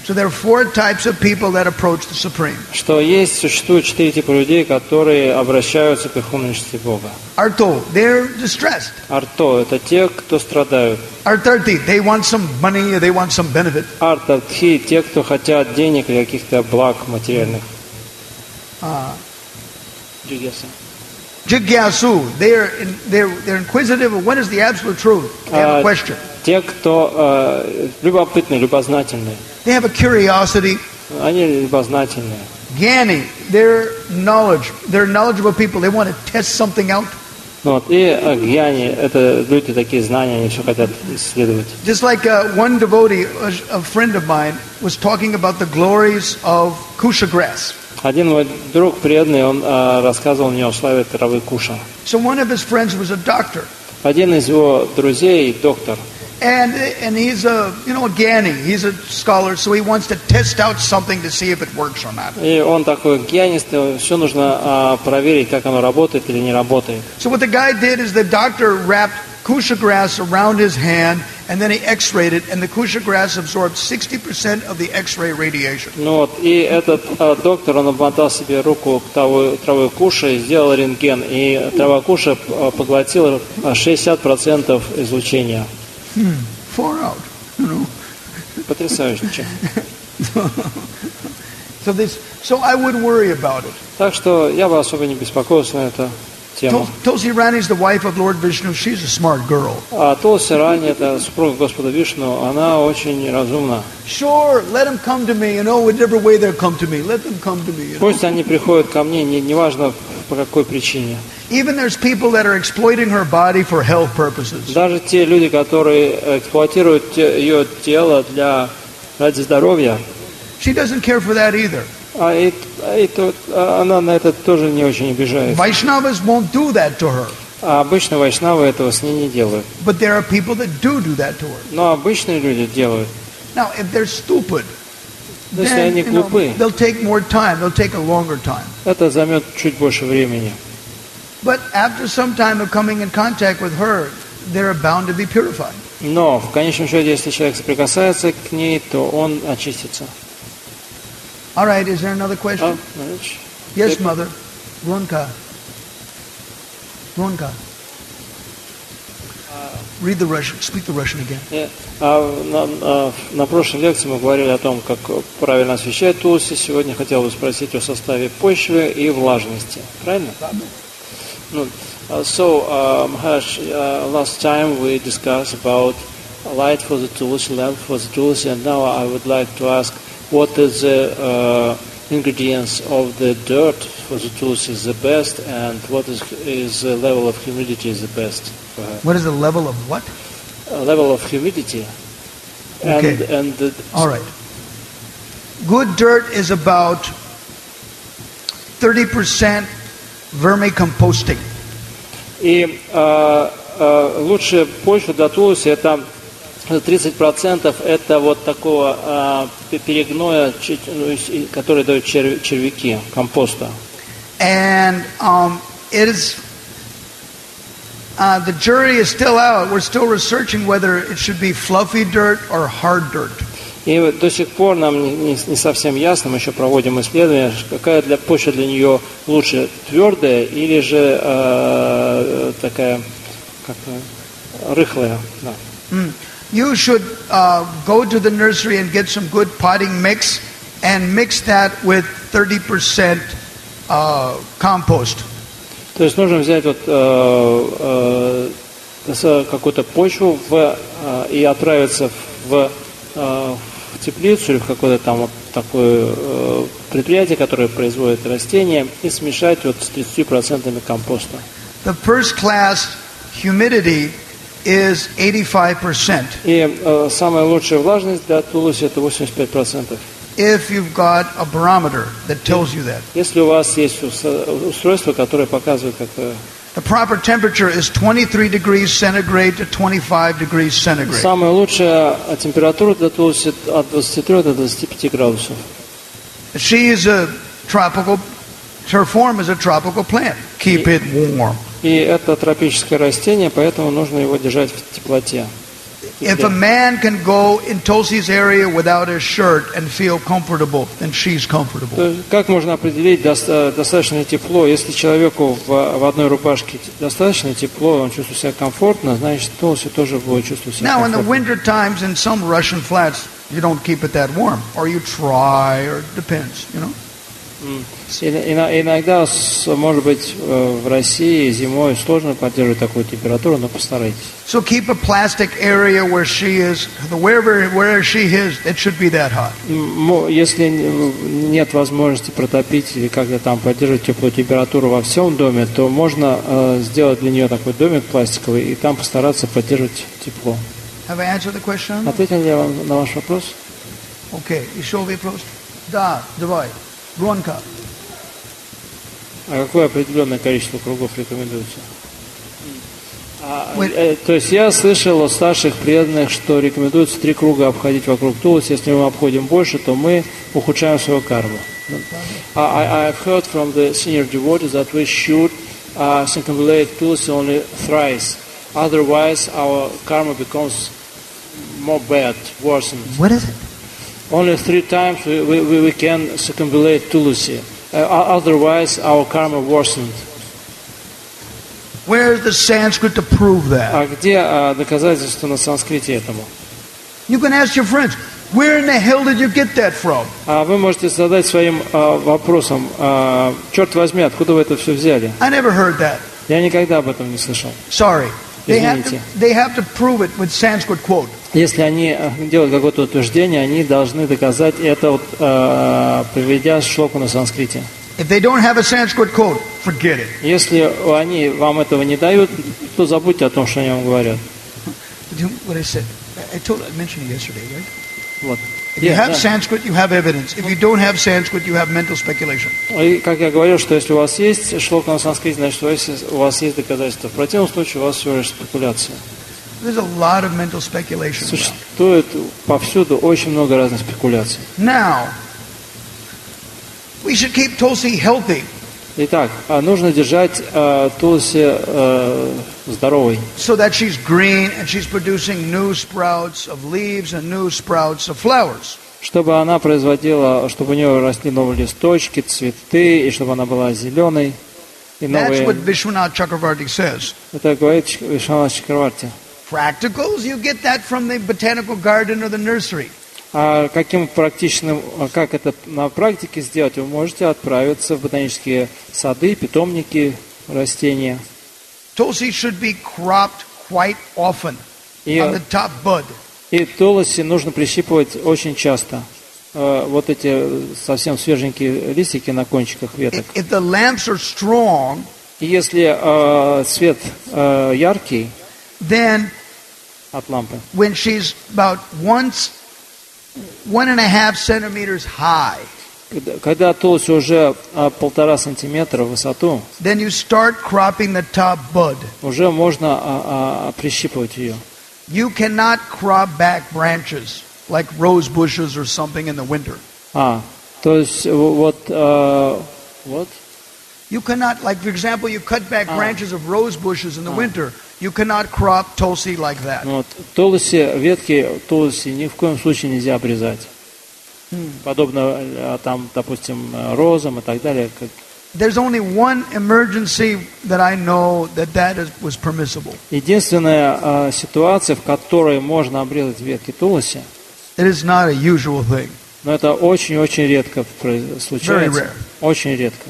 So there are four types of people that approach the Supreme. Что есть, существует четыре типа людей, которые обращаются к Верховной Личности Бога. Arto, they're distressed. Арто – это те, кто страдают. Artarti, they want some money or they want some benefit. Артартхи – те, кто хотят денег или каких-то благ материальных. Uh, Джигьяса. Jigyasu, they're, in, they're, they're inquisitive of what is the absolute truth. They have a question. Те, кто э, любопытные, любознательные. They have a curiosity. Они любознательные. Gyani, they're knowledge. They're knowledgeable people. They want to test something out. Вот. И гьяни – это люди такие знания, они все хотят исследовать. Just like uh, one devotee, a, a friend of mine, was talking about the glories of kusha grass. Один мой друг преданный, он э, рассказывал мне о славе травы куша. So one of his friends was a doctor. Один из его друзей – доктор. And and he's a you know a gyani, he's a scholar, so he wants to test out something to see if it works or not. И он такой гьянист, все нужно а, проверить, как оно работает или не работает. So what the guy did is the doctor wrapped kusha grass around his hand, and then he X-rayed it, and the kusha grass absorbed sixty percent of the X-ray radiation. Ну вот, и этот а, доктор, он обмотал себе руку травой, травой куша и сделал рентген, и трава куша а, поглотила шестьдесят процентов излучения. Hmm, far out, you know. Потрясающе. So this, so I would worry about it. Так что я бы особо не беспокоился на эту тему. Tulsi Rani is the wife of Lord Vishnu. She's a smart girl. А Тулси Рани, это супруга Господа Вишну, она очень разумна. Sure, let them come to me, you know, whichever way they'll come to me. Let them come to me. You know? Пусть они приходят ко мне, не, неважно по какой причине. Even there's people that are exploiting her body for health purposes. Даже те люди, которые эксплуатируют ее тело для ради здоровья. She doesn't care for that either. А, и, и то, она на это тоже не очень обижается. Vaishnavas won't do that to her. А обычно вайшнавы этого с ней не делают. But there are people that do do that to her. Но обычные люди делают. Now, if they're stupid, если then они you know, глупы, they'll take more time. They'll take a longer time. это займет чуть больше времени. But after some time of coming in contact with her, they're bound to be purified. Но в конечном счете, если человек соприкасается к ней, то он очистится. All right, is there another question? А, значит, Yes, mother. Ronka. Ronka. Read the Russian. Speak the Russian again. Yeah. А, на, на, на прошлой лекции мы говорили о том, как правильно освещать тулси. Сегодня хотел бы спросить о составе почвы и влажности. Правильно? No. Uh, so, uh, Maharaj, uh, last time we discussed about light for the tulsi, lamp for the tulsi, and now I would like to ask what is the uh, ingredients of the dirt for the tulsi is the best, and what is is the level of humidity is the best for her? What is the level of what? Uh, level of humidity. And, Okay. and the, All right. Good dirt is about thirty percent vermicomposting. И э, э, лучшая почва для тулси это тридцать процентов это вот такого э, перегноя, который дают черв, червяки, компоста. And um, it is, uh, the jury is still out. We're still researching whether it should be fluffy dirt or hard dirt. И вот до сих пор нам не, не, не совсем ясно, мы еще проводим исследования, какая для почва для нее лучше, твердая или же э, такая, как рыхлая. Да. Mm. You should uh, go to the nursery and get some good potting mix and mix that with thirty percent uh, compost. То есть нужно взять вот э, э, какую-то почву в, э, и отправиться в, э, в теплицу или в какое-то там вот такое э, предприятие, которое производит растения, и смешать вот с тридцатью процентами компоста. The first class humidity is eighty-five percent. И э, самая лучшая влажность для тулуси это восемьдесят пять процентов. If you've got a barometer that tells you that. Если у вас есть устройство, которое показывает, как... The proper temperature is twenty-three degrees centigrade to twenty-five degrees centigrade. Самая лучшая температура для тулуси от двадцати трёх до двадцати пяти градусов. She is a tropical, her form is a tropical plant. Keep it warm. И это тропическое растение, поэтому нужно его держать в теплоте. If a man can go in Tulsi's area without his shirt and feel comfortable, then she's comfortable. Как можно определить, достаточно тепло? Если человеку в, в одной рубашке достаточно тепло, он чувствует себя комфортно, значит, Tulsi тоже будет чувствовать себя Now, комфортно. in the winter times, in some Russian flats, you don't keep it that warm, or you try, or it depends, you know. Иногда, может быть, в России зимой сложно поддерживать такую температуру, но постарайтесь. So keep a plastic area where she is, wherever where she is, it should be that hot. Если нет возможности протопить или как-то там поддерживать теплую температуру во всем доме, то можно э, сделать для нее такой домик пластиковый и там постараться поддерживать тепло. Have I answered the question? Ответил ли я вам на ваш вопрос? Okay, еще вопрос? Да, давай. Гонка. А какое определенное количество кругов рекомендуется? А, э, то есть я слышал от старших преданных, что рекомендуется три круга обходить вокруг Тулси. Если мы обходим больше, то мы ухудшаем свою карму. I, I've heard from the senior devotees that we should uh, circumambulate Tulsi only thrice. Otherwise, our karma becomes more bad, worsened. What is it? Only three times we, we, we can circumambulate Tulsi. Uh, otherwise, our karma worsened. Where is the Sanskrit to prove that? А где uh, доказательства на санскрите этому? You can ask your friends, where in the hell did you get that from? А вы можете задать своим uh, вопросом, uh, черт возьми, откуда вы это все взяли? I never heard that. Я никогда об этом не слышал. Sorry. They have, to, they have to prove it with Sanskrit quote. Если они делают какое-то утверждение, они должны доказать это, вот, э, приведя шлоку на санскрите. If they don't have a Sanskrit quote, forget it. Если они вам этого не дают, то забудьте о том, что они вам говорят. What I said, I told, I mentioned it yesterday, right? Вот. If you Yeah, have да. Sanskrit, you have evidence. If you don't have Sanskrit, you have mental speculation. И, как я говорил, что если у вас есть шлока на санскрите, значит, у вас есть доказательства. В противном случае у вас всего лишь спекуляция. There's a lot of mental speculation around. Существует повсюду очень много разных спекуляций. Now, we should keep Tulsi healthy. Итак, нужно держать э, Тулси э, здоровой. So that she's green and she's producing new sprouts of leaves and new sprouts of flowers. Чтобы она производила, чтобы у нее росли новые листочки, цветы, и чтобы она была зеленой. И новые... That's what Vishwanath Chakravarti says. Это говорит Вишванат Чакраварти. Practicals, you get that from the botanical garden or the nursery. А каким практичным, как это на практике сделать, вы можете отправиться в ботанические сады, питомники, растения. Tulsi should be cropped quite often И, on the top bud. и тулси нужно прищипывать очень часто. Э, вот эти совсем свеженькие листики на кончиках веток. If the lamps are strong, И если э, свет э, яркий then от лампы, when she's about once one and a half centimeters high, когда, когда тулси уже э, полтора сантиметра в высоту, then you start cropping the top bud. уже можно э, э, прищипывать ее. You cannot crop back branches like rose bushes or something in the winter. А, то есть вот, э, вот. You cannot, like for example, you cut back Ah. branches of rose bushes in the Ah. winter. You cannot crop Tulsi like that. Вот. Тулси, ветки тулси ни в коем случае нельзя обрезать. Hmm. Подобно э, там, допустим, розам и так далее. Как... There's only one emergency that I know that that is, was permissible. Единственная э, ситуация, в которой можно обрезать ветки тулси, It is not a usual thing. но это очень-очень редко произ- случается. Very rare. Очень редко.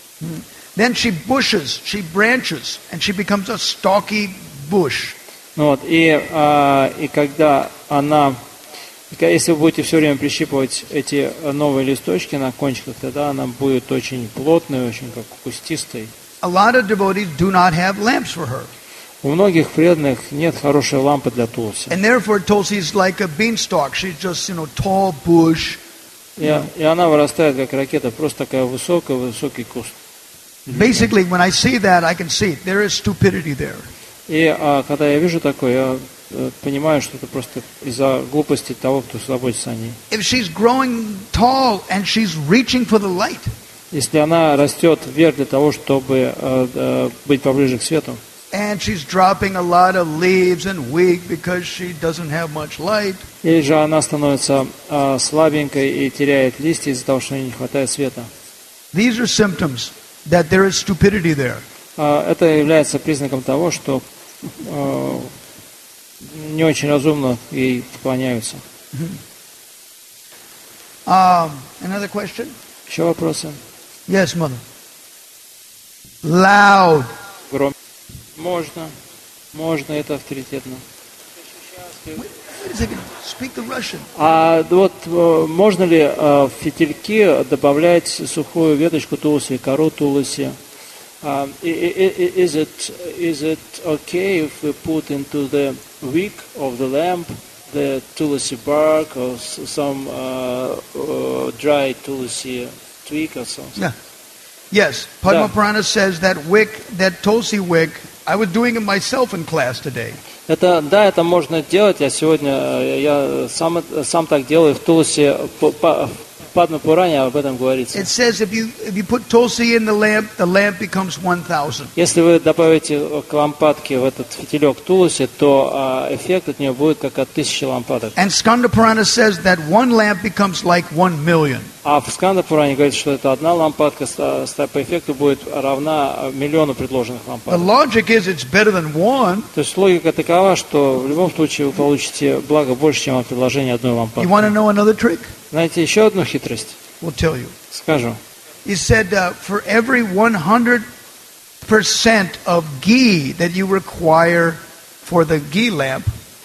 Then she bushes, she branches, and she becomes a stalky bush. Ну вот, и, э, и когда она, если вы будете все время прищипывать эти новые листочки на кончиках, тогда она будет очень плотной, очень как кустистой. A lot of devotees do not have lamps for her. У многих преданных нет хорошей лампы для Тулси. And therefore Tulsi is like a beanstalk. She's just, you know, tall bush. И, и она вырастает как ракета, просто такая высокая, высокий куст. Basically, when I see that, I can see there is stupidity there. И а, когда я вижу такое, я э, понимаю, что это просто из-за глупости того, кто заботится о ней. If she's growing tall and she's reaching for the light, Если она растет вверх для того, чтобы э, э, быть поближе к свету, and she's dropping a lot of leaves and weak because she doesn't have much light. Или же она становится э, слабенькой и теряет листья из-за того, что ей не хватает света. These are symptoms that there is stupidity there. Э, это является признаком того, что э, не очень разумно ей поклоняются. Um, another question? Еще вопросы? Yes, mother. Loud. Гром. Можно. Можно, это авторитетно. Wait a second. Speak the Russian. А вот э, можно ли э, в фитильки добавлять сухую веточку тулуси, кору тулуси? Um, is it is it okay if we put into the wick of the lamp the tulsi bark or some uh, uh, dry tulsi twig or something? Yeah. Yes. Padma Purana says that wick, that tulsi wick, I was doing it myself in class today. Это, да, это можно делать. Я сегодня, я сам, сам так делаю в Тулси, в Падма Пуране об этом говорится. It says if you if you put tulsi in the lamp, the lamp becomes one thousand. Если вы добавите к лампадке в этот фитилек Тулси, то эффект от нее будет как от тысячи лампадок. And Skanda Purana says that one lamp becomes like one million. А в Сканда Пуране говорится, что это одна лампадка по эффекту будет равна миллиону предложенных The лампадок. logic is it's better than one. То есть логика такова, что в любом случае вы получите благо больше, чем от предложения одной You лампадки. want to know another trick? Знаете, еще одну хитрость? We'll tell you. Скажу. He said uh, for every one hundred percent of ghee that you require for the ghee lamp,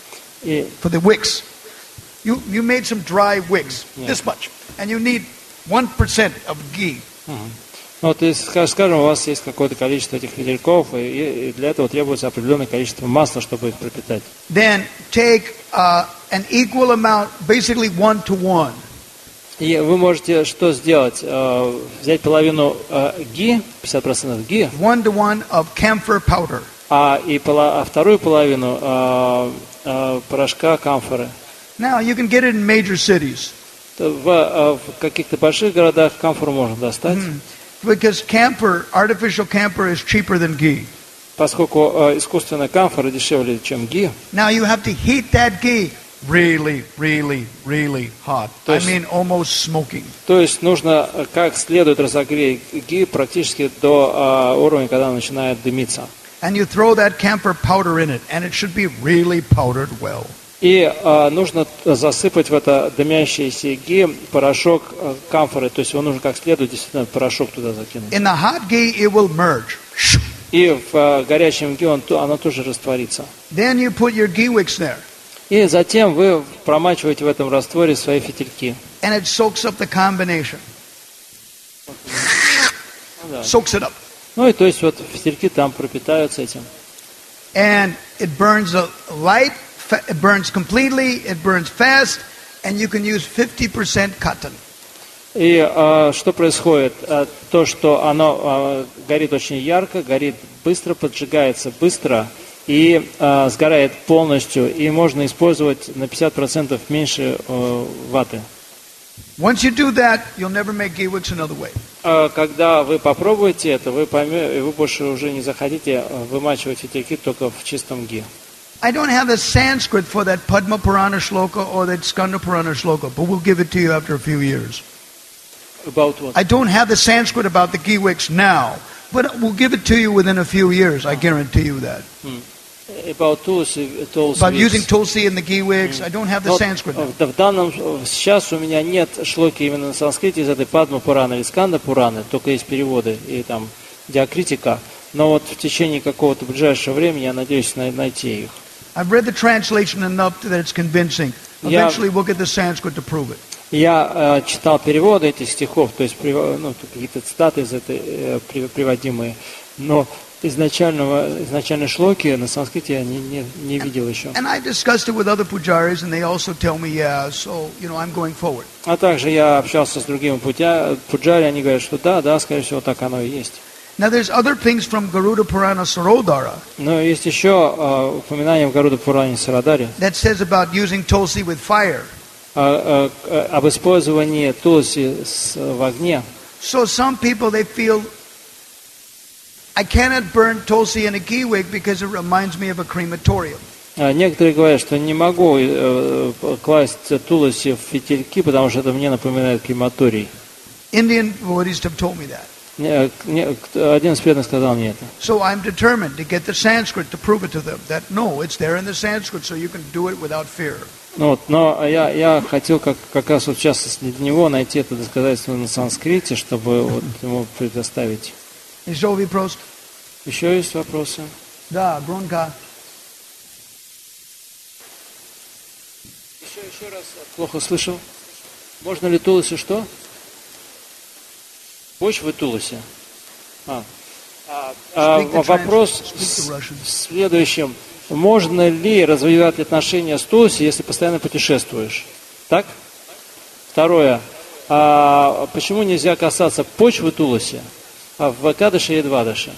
И for the wicks, you, you made some dry wicks, Yeah. this much, and you need one percent of ghee. Ну, вот, если, скажем, у вас есть какое-то количество этих фитильков, и, и для этого требуется определенное количество масла, чтобы их пропитать. Then take uh, an equal amount, basically one to one. И вы можете что сделать? Э, взять половину э, ги, пятьдесят процентов ги, One to one of camphor powder. а, и пола- а вторую половину э, э, порошка камфоры. Now you can get it in major cities То В, э, в каких-то больших городах камфору можно достать, because camphor, artificial camphor, is cheaper than ghee. поскольку э, искусственная камфора дешевле, чем ги. Now you have to heat that ghee really, really, really hot. То I есть- mean, almost smoking. То есть нужно э, как следует разогреть ги практически до э, уровня, когда она начинает дымиться. And you throw that camphor powder in it, and it should be really powdered well. И э, нужно засыпать в это дымящееся ги порошок э, камфоры, то есть его нужно как следует действительно порошок туда закинуть. In the hot ghee, it will merge. И в э, горячем ги он, то- оно тоже растворится. Then you put your ghee wicks there, И затем вы промачиваете в этом растворе свои фитильки. and it soaks up the combination. Ну, да. Soaks it up. Ну и то есть вот фитильки там пропитаются этим. And it burns a light, fa- it burns completely, it burns fast, and you can use fifty percent cotton. И э, что происходит? Э, то, что оно э, горит очень ярко, горит быстро, поджигается быстро и э, сгорает полностью. И можно использовать на пятьдесят процентов меньше э, ваты. Once you do that, you'll never make ghee wicks another way. Э, когда вы попробуете это, вы поймете, вы больше уже не захотите э, вымачивать фитильки только в чистом ги. I don't have the Sanskrit for that Padma Purana shloka or that Skanda Purana shloka, but we'll give it to you after a few years. About what? I don't have the Sanskrit about the ghee wicks now, but we'll give it to you within a few years. I guarantee you that. About tulsi, tulsi About wicks. using tulsi in the ghee wicks, I don't have the Вот, Sanskrit now. в, в данном сейчас у меня нет шлоки именно на санскрите из этой Падма Пураны или Сканда Пураны, только есть переводы и там диакритика. Но вот в течение какого-то ближайшего времени я надеюсь най- найти их. I've read the translation enough that it's convincing. Yeah. Eventually, we'll get the Sanskrit to prove it. Я э, читал переводы этих стихов, то есть прив- ну, тут какие-то цитаты из этой э, при- приводимые, но изначального изначальной шлоки на санскрите я не, не, не видел еще. And I discussed it with other pujaris, and they also tell me, yeah, so, you know, I'm going forward. А также я общался с другими путя, пуджари, они говорят, что да, да, скорее всего, так оно и есть. Now, there's other things from Garuda Purana Sarodhara Но есть еще э, упоминание в Гаруда Пуране Сарадаре that says about using tulsi with fire. э, э, об использовании тулси с, в огне. So some people, they feel I cannot burn tulsi in a ghee wick because it reminds me of a crematorium. Некоторые говорят, что не могу э, класть туласи в фитильки, потому что это мне напоминает крематорий. Indian Buddhists have told me that. Не, не, один из преданных сказал мне это. So I'm determined to get the Sanskrit to prove it to them that no, it's there in the Sanskrit, so you can do it without fear. Ну, вот, но я, я хотел как, как раз вот в частности для него найти это доказательство на санскрите, чтобы вот ему предоставить. Еще есть вопросы? Да, Бронка. Еще, еще раз, плохо слышал. Можно ли туласи что? Почвы туласи. А. А, а, вопрос в следующем. Можно ли развивать отношения с туласи, если постоянно путешествуешь? Так? Второе. А почему нельзя касаться почвы туласи а в Экадаши и Двадаши?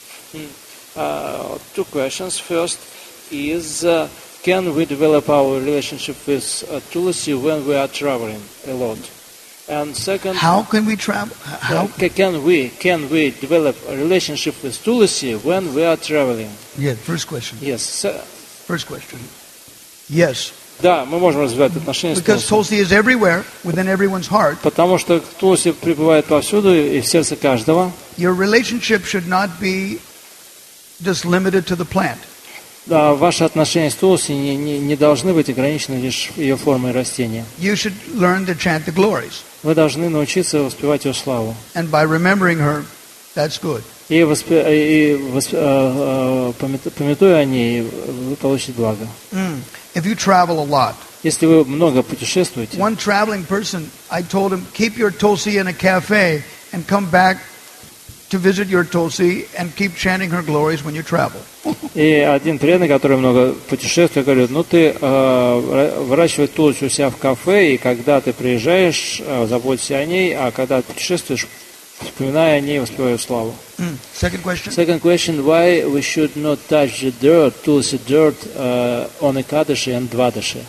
Uh, two questions. First is, uh, can we develop our relationship with uh, Tulasi when we are traveling a lot? And second, how can we travel? How uh, can we can we develop a relationship with Tulasi when we are traveling? Yeah, first question. Yes. Sir. First question. Yes. Да, мы можем развивать отношения Because с Tulasi. Tulsi is everywhere, within everyone's heart. Потому что Tulasi пребывает повсюду и в сердце каждого. Your relationship should not be just limited to the plant. Да, ваши отношения с Tulasi не, не, не должны быть ограничены лишь ее формой растения. You should learn to chant the glories. Вы должны научиться воспевать ее славу. And by remembering her, that's good. И, воспе, и восп, э, э, памятуя о ней, вы получите благо. Mm. If you travel a lot, если вы много путешествуете, one traveling person, I told him, keep your Tulsi in a cafe and come back to visit your Tulsi and keep chanting her glories when you travel. И один преданный, который много путешествует, говорит, ну ты э, выращивай тулси у себя в кафе, и когда ты приезжаешь, э, заботься о ней, а когда путешествуешь, вспоминая о ней, воспевай славу. Mm. Second question. Second question, why we should not touch the dirt, tulsi dirt, uh, on Ekadashi and Dvadashi?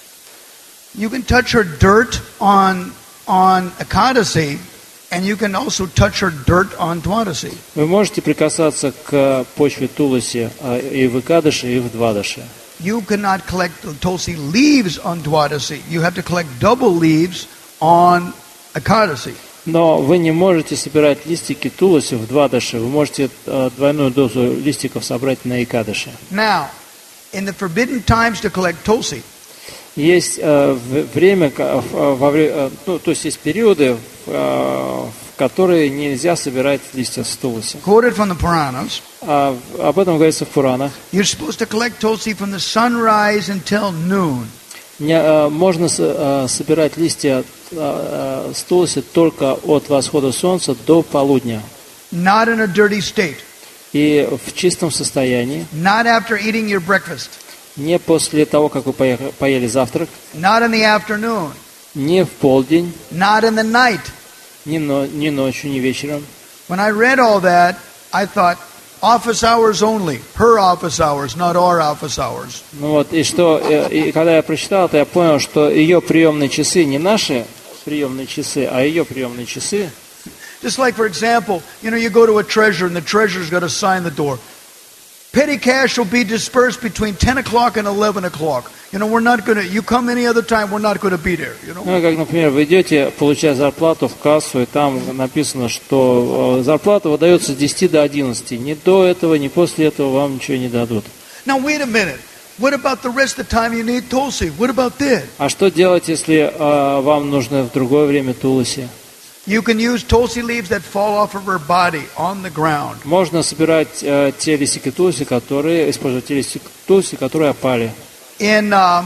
You can touch her dirt on on Ekadasi, and you can also touch her dirt on Dwadasi. Вы можете прикасаться к почве Туласи и в Экадаши, и в Двадаши. You cannot collect the Tulsi leaves on Dwadasi. You have to collect double leaves on Ekadasi. Но вы не можете собирать листики Туласи в Двадаши. Вы можете двойную дозу листиков собрать на Экадаши. Now, in the forbidden times to collect Tulsi, есть э, время, во время, ну, то есть есть периоды, э, в которые нельзя собирать листья с Туласи. Quoted from the Puranas. А, об этом говорится в Пуранах. You're supposed to collect Tulsi from the sunrise until noon. Не, э, можно э, собирать листья э, с Туласи только от восхода солнца до полудня. Not in a dirty state. И в чистом состоянии. Not after eating your breakfast. Не после того, как вы поехали, поели завтрак. Not in the afternoon. Не в полдень. Not in the night. Не, но, не ночью, не вечером. When I read all that, I thought, office hours only. Her office hours, not our office hours. Ну вот, и что, и, и когда я прочитал это, я понял, что ее приемные часы не наши приемные часы, а ее приемные часы. Just like, for example, you know, you go to a treasurer and the treasurer's got a sign on the door. Petty cash will be dispersed between ten o'clock and eleven o'clock. You know, we're not going to, you come any other time, we're not going to be there. You know? Ну, как, например, вы идете получать зарплату в кассу, и там написано, что зарплата выдается с десяти до одиннадцати. Ни до этого, ни после этого вам ничего не дадут. Now, wait a minute. What about the rest of the time you need Tulsi? What about that? А что делать, если э, вам нужно в другое время Туласи? You can use Tulsi leaves that fall off of her body on the ground. Можно собирать э, те листики Туласи, которые, использовать те листики Туласи, которые опали. In uh,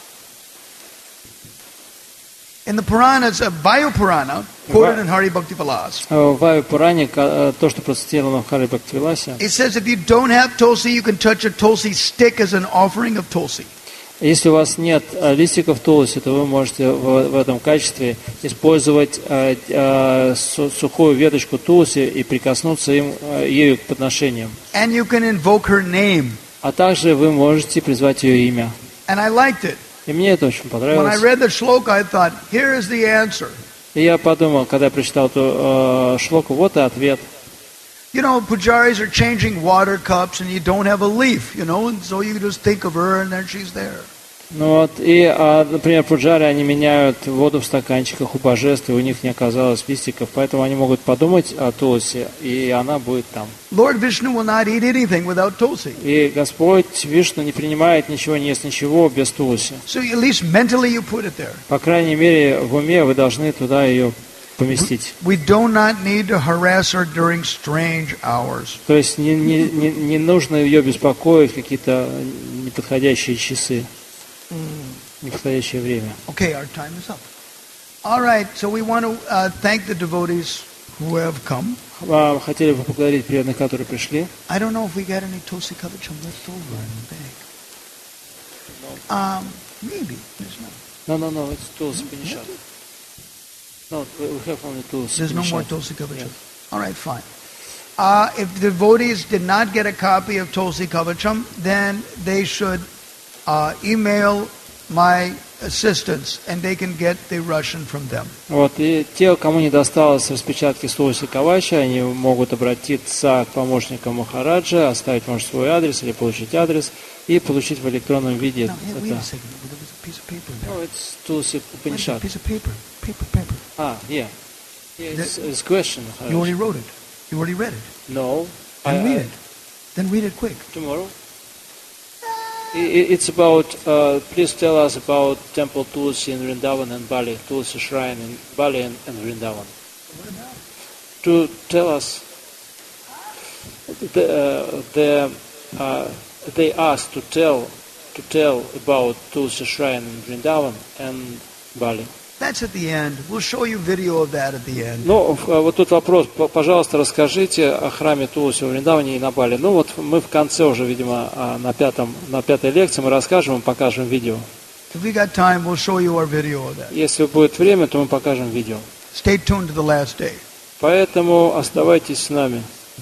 in the Puranas of Vayu Purana, quoted in Hari Bhakti Vilas, В Ваю Пуране, то, что процитировано в Хари Бхактивиласе, it says if you don't have Tulsi, you can touch a Tulsi stick as an offering of Tulsi. если у вас нет листиков Туласи, то вы можете в, в этом качестве использовать э, э, сухую веточку Туласи и прикоснуться им, э, ею к подношениям. And you can invoke her name. А также вы можете призвать ее имя. And I liked it. И мне это очень When I понравилось. read the shloka, I thought, here is the answer. И я подумал, когда я прочитал эту э, шлоку, вот и ответ. You know, pujaris are changing water cups and you don't have a leaf, you know, and so you just think of her and then she's there. Ну вот, и, а, например, пуджари, они меняют воду в стаканчиках у божеств, и у них не оказалось листиков, поэтому они могут подумать о Тулси, и она будет там. Lord Vishnu will not eat anything without Tulsi. И Господь Вишну не принимает ничего, не ест ничего без Тулси. So at least mentally you put it there. По крайней мере, в уме вы должны туда ее поместить. We do not need to harass her during strange hours. То есть не, не, не, не нужно ее беспокоить в какие-то неподходящие часы, неподходящее время. Okay, our time is up. All right, so we want to uh, thank the devotees who have come. Хотели бы поблагодарить преданных, которые пришли. I don't know if we got any Tulsi Kavacham left over in the bag. Um, maybe. There's no. No, no, no, it's Tulsi Upanishad. No, we have only Tulsi. There's no more Tulsi Kavacham. All right, fine. Uh, if the devotees did not get a copy of Tulsi Kavacham, then they should uh, email my assistants, and they can get the Russian from them. Вот, и те, кому не досталось распечатки с Тулси Кавача, они могут обратиться к помощникам Махараджа, оставить, может, свой адрес или получить адрес и получить в электронном виде. No, yeah, wait это. a second. There was a piece of paper there. No, it's Tulsi Upanishad. A piece of paper. Paper, paper. Ah, yeah. yeah it's, it's question. You already wrote it. You already read it. No. Then I, read I, it. Then read it quick. Tomorrow. It's about, uh, please tell us about Temple Tulsi in Vrindavan and Bali, Tulsi Shrine in Bali and, and Vrindavan. To tell us, the, uh, the, uh, they asked to tell, to tell about Tulsi Shrine in Vrindavan and Bali. That's at the end. We'll show you video of that at the end. Ну, вот тут вопрос, пожалуйста, расскажите о храме Тулси в Вриндаване и на Бали. Ну вот мы в конце уже, видимо, на пятом, на пятой лекции мы расскажем и покажем видео. If we got time, we'll show you our video of that. Если будет время, то мы покажем видео. Stay tuned to the last day. Поэтому оставайтесь с нами.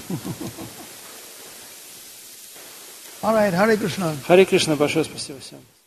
All right, Hare Krishna. Харе Кришна, большое спасибо всем.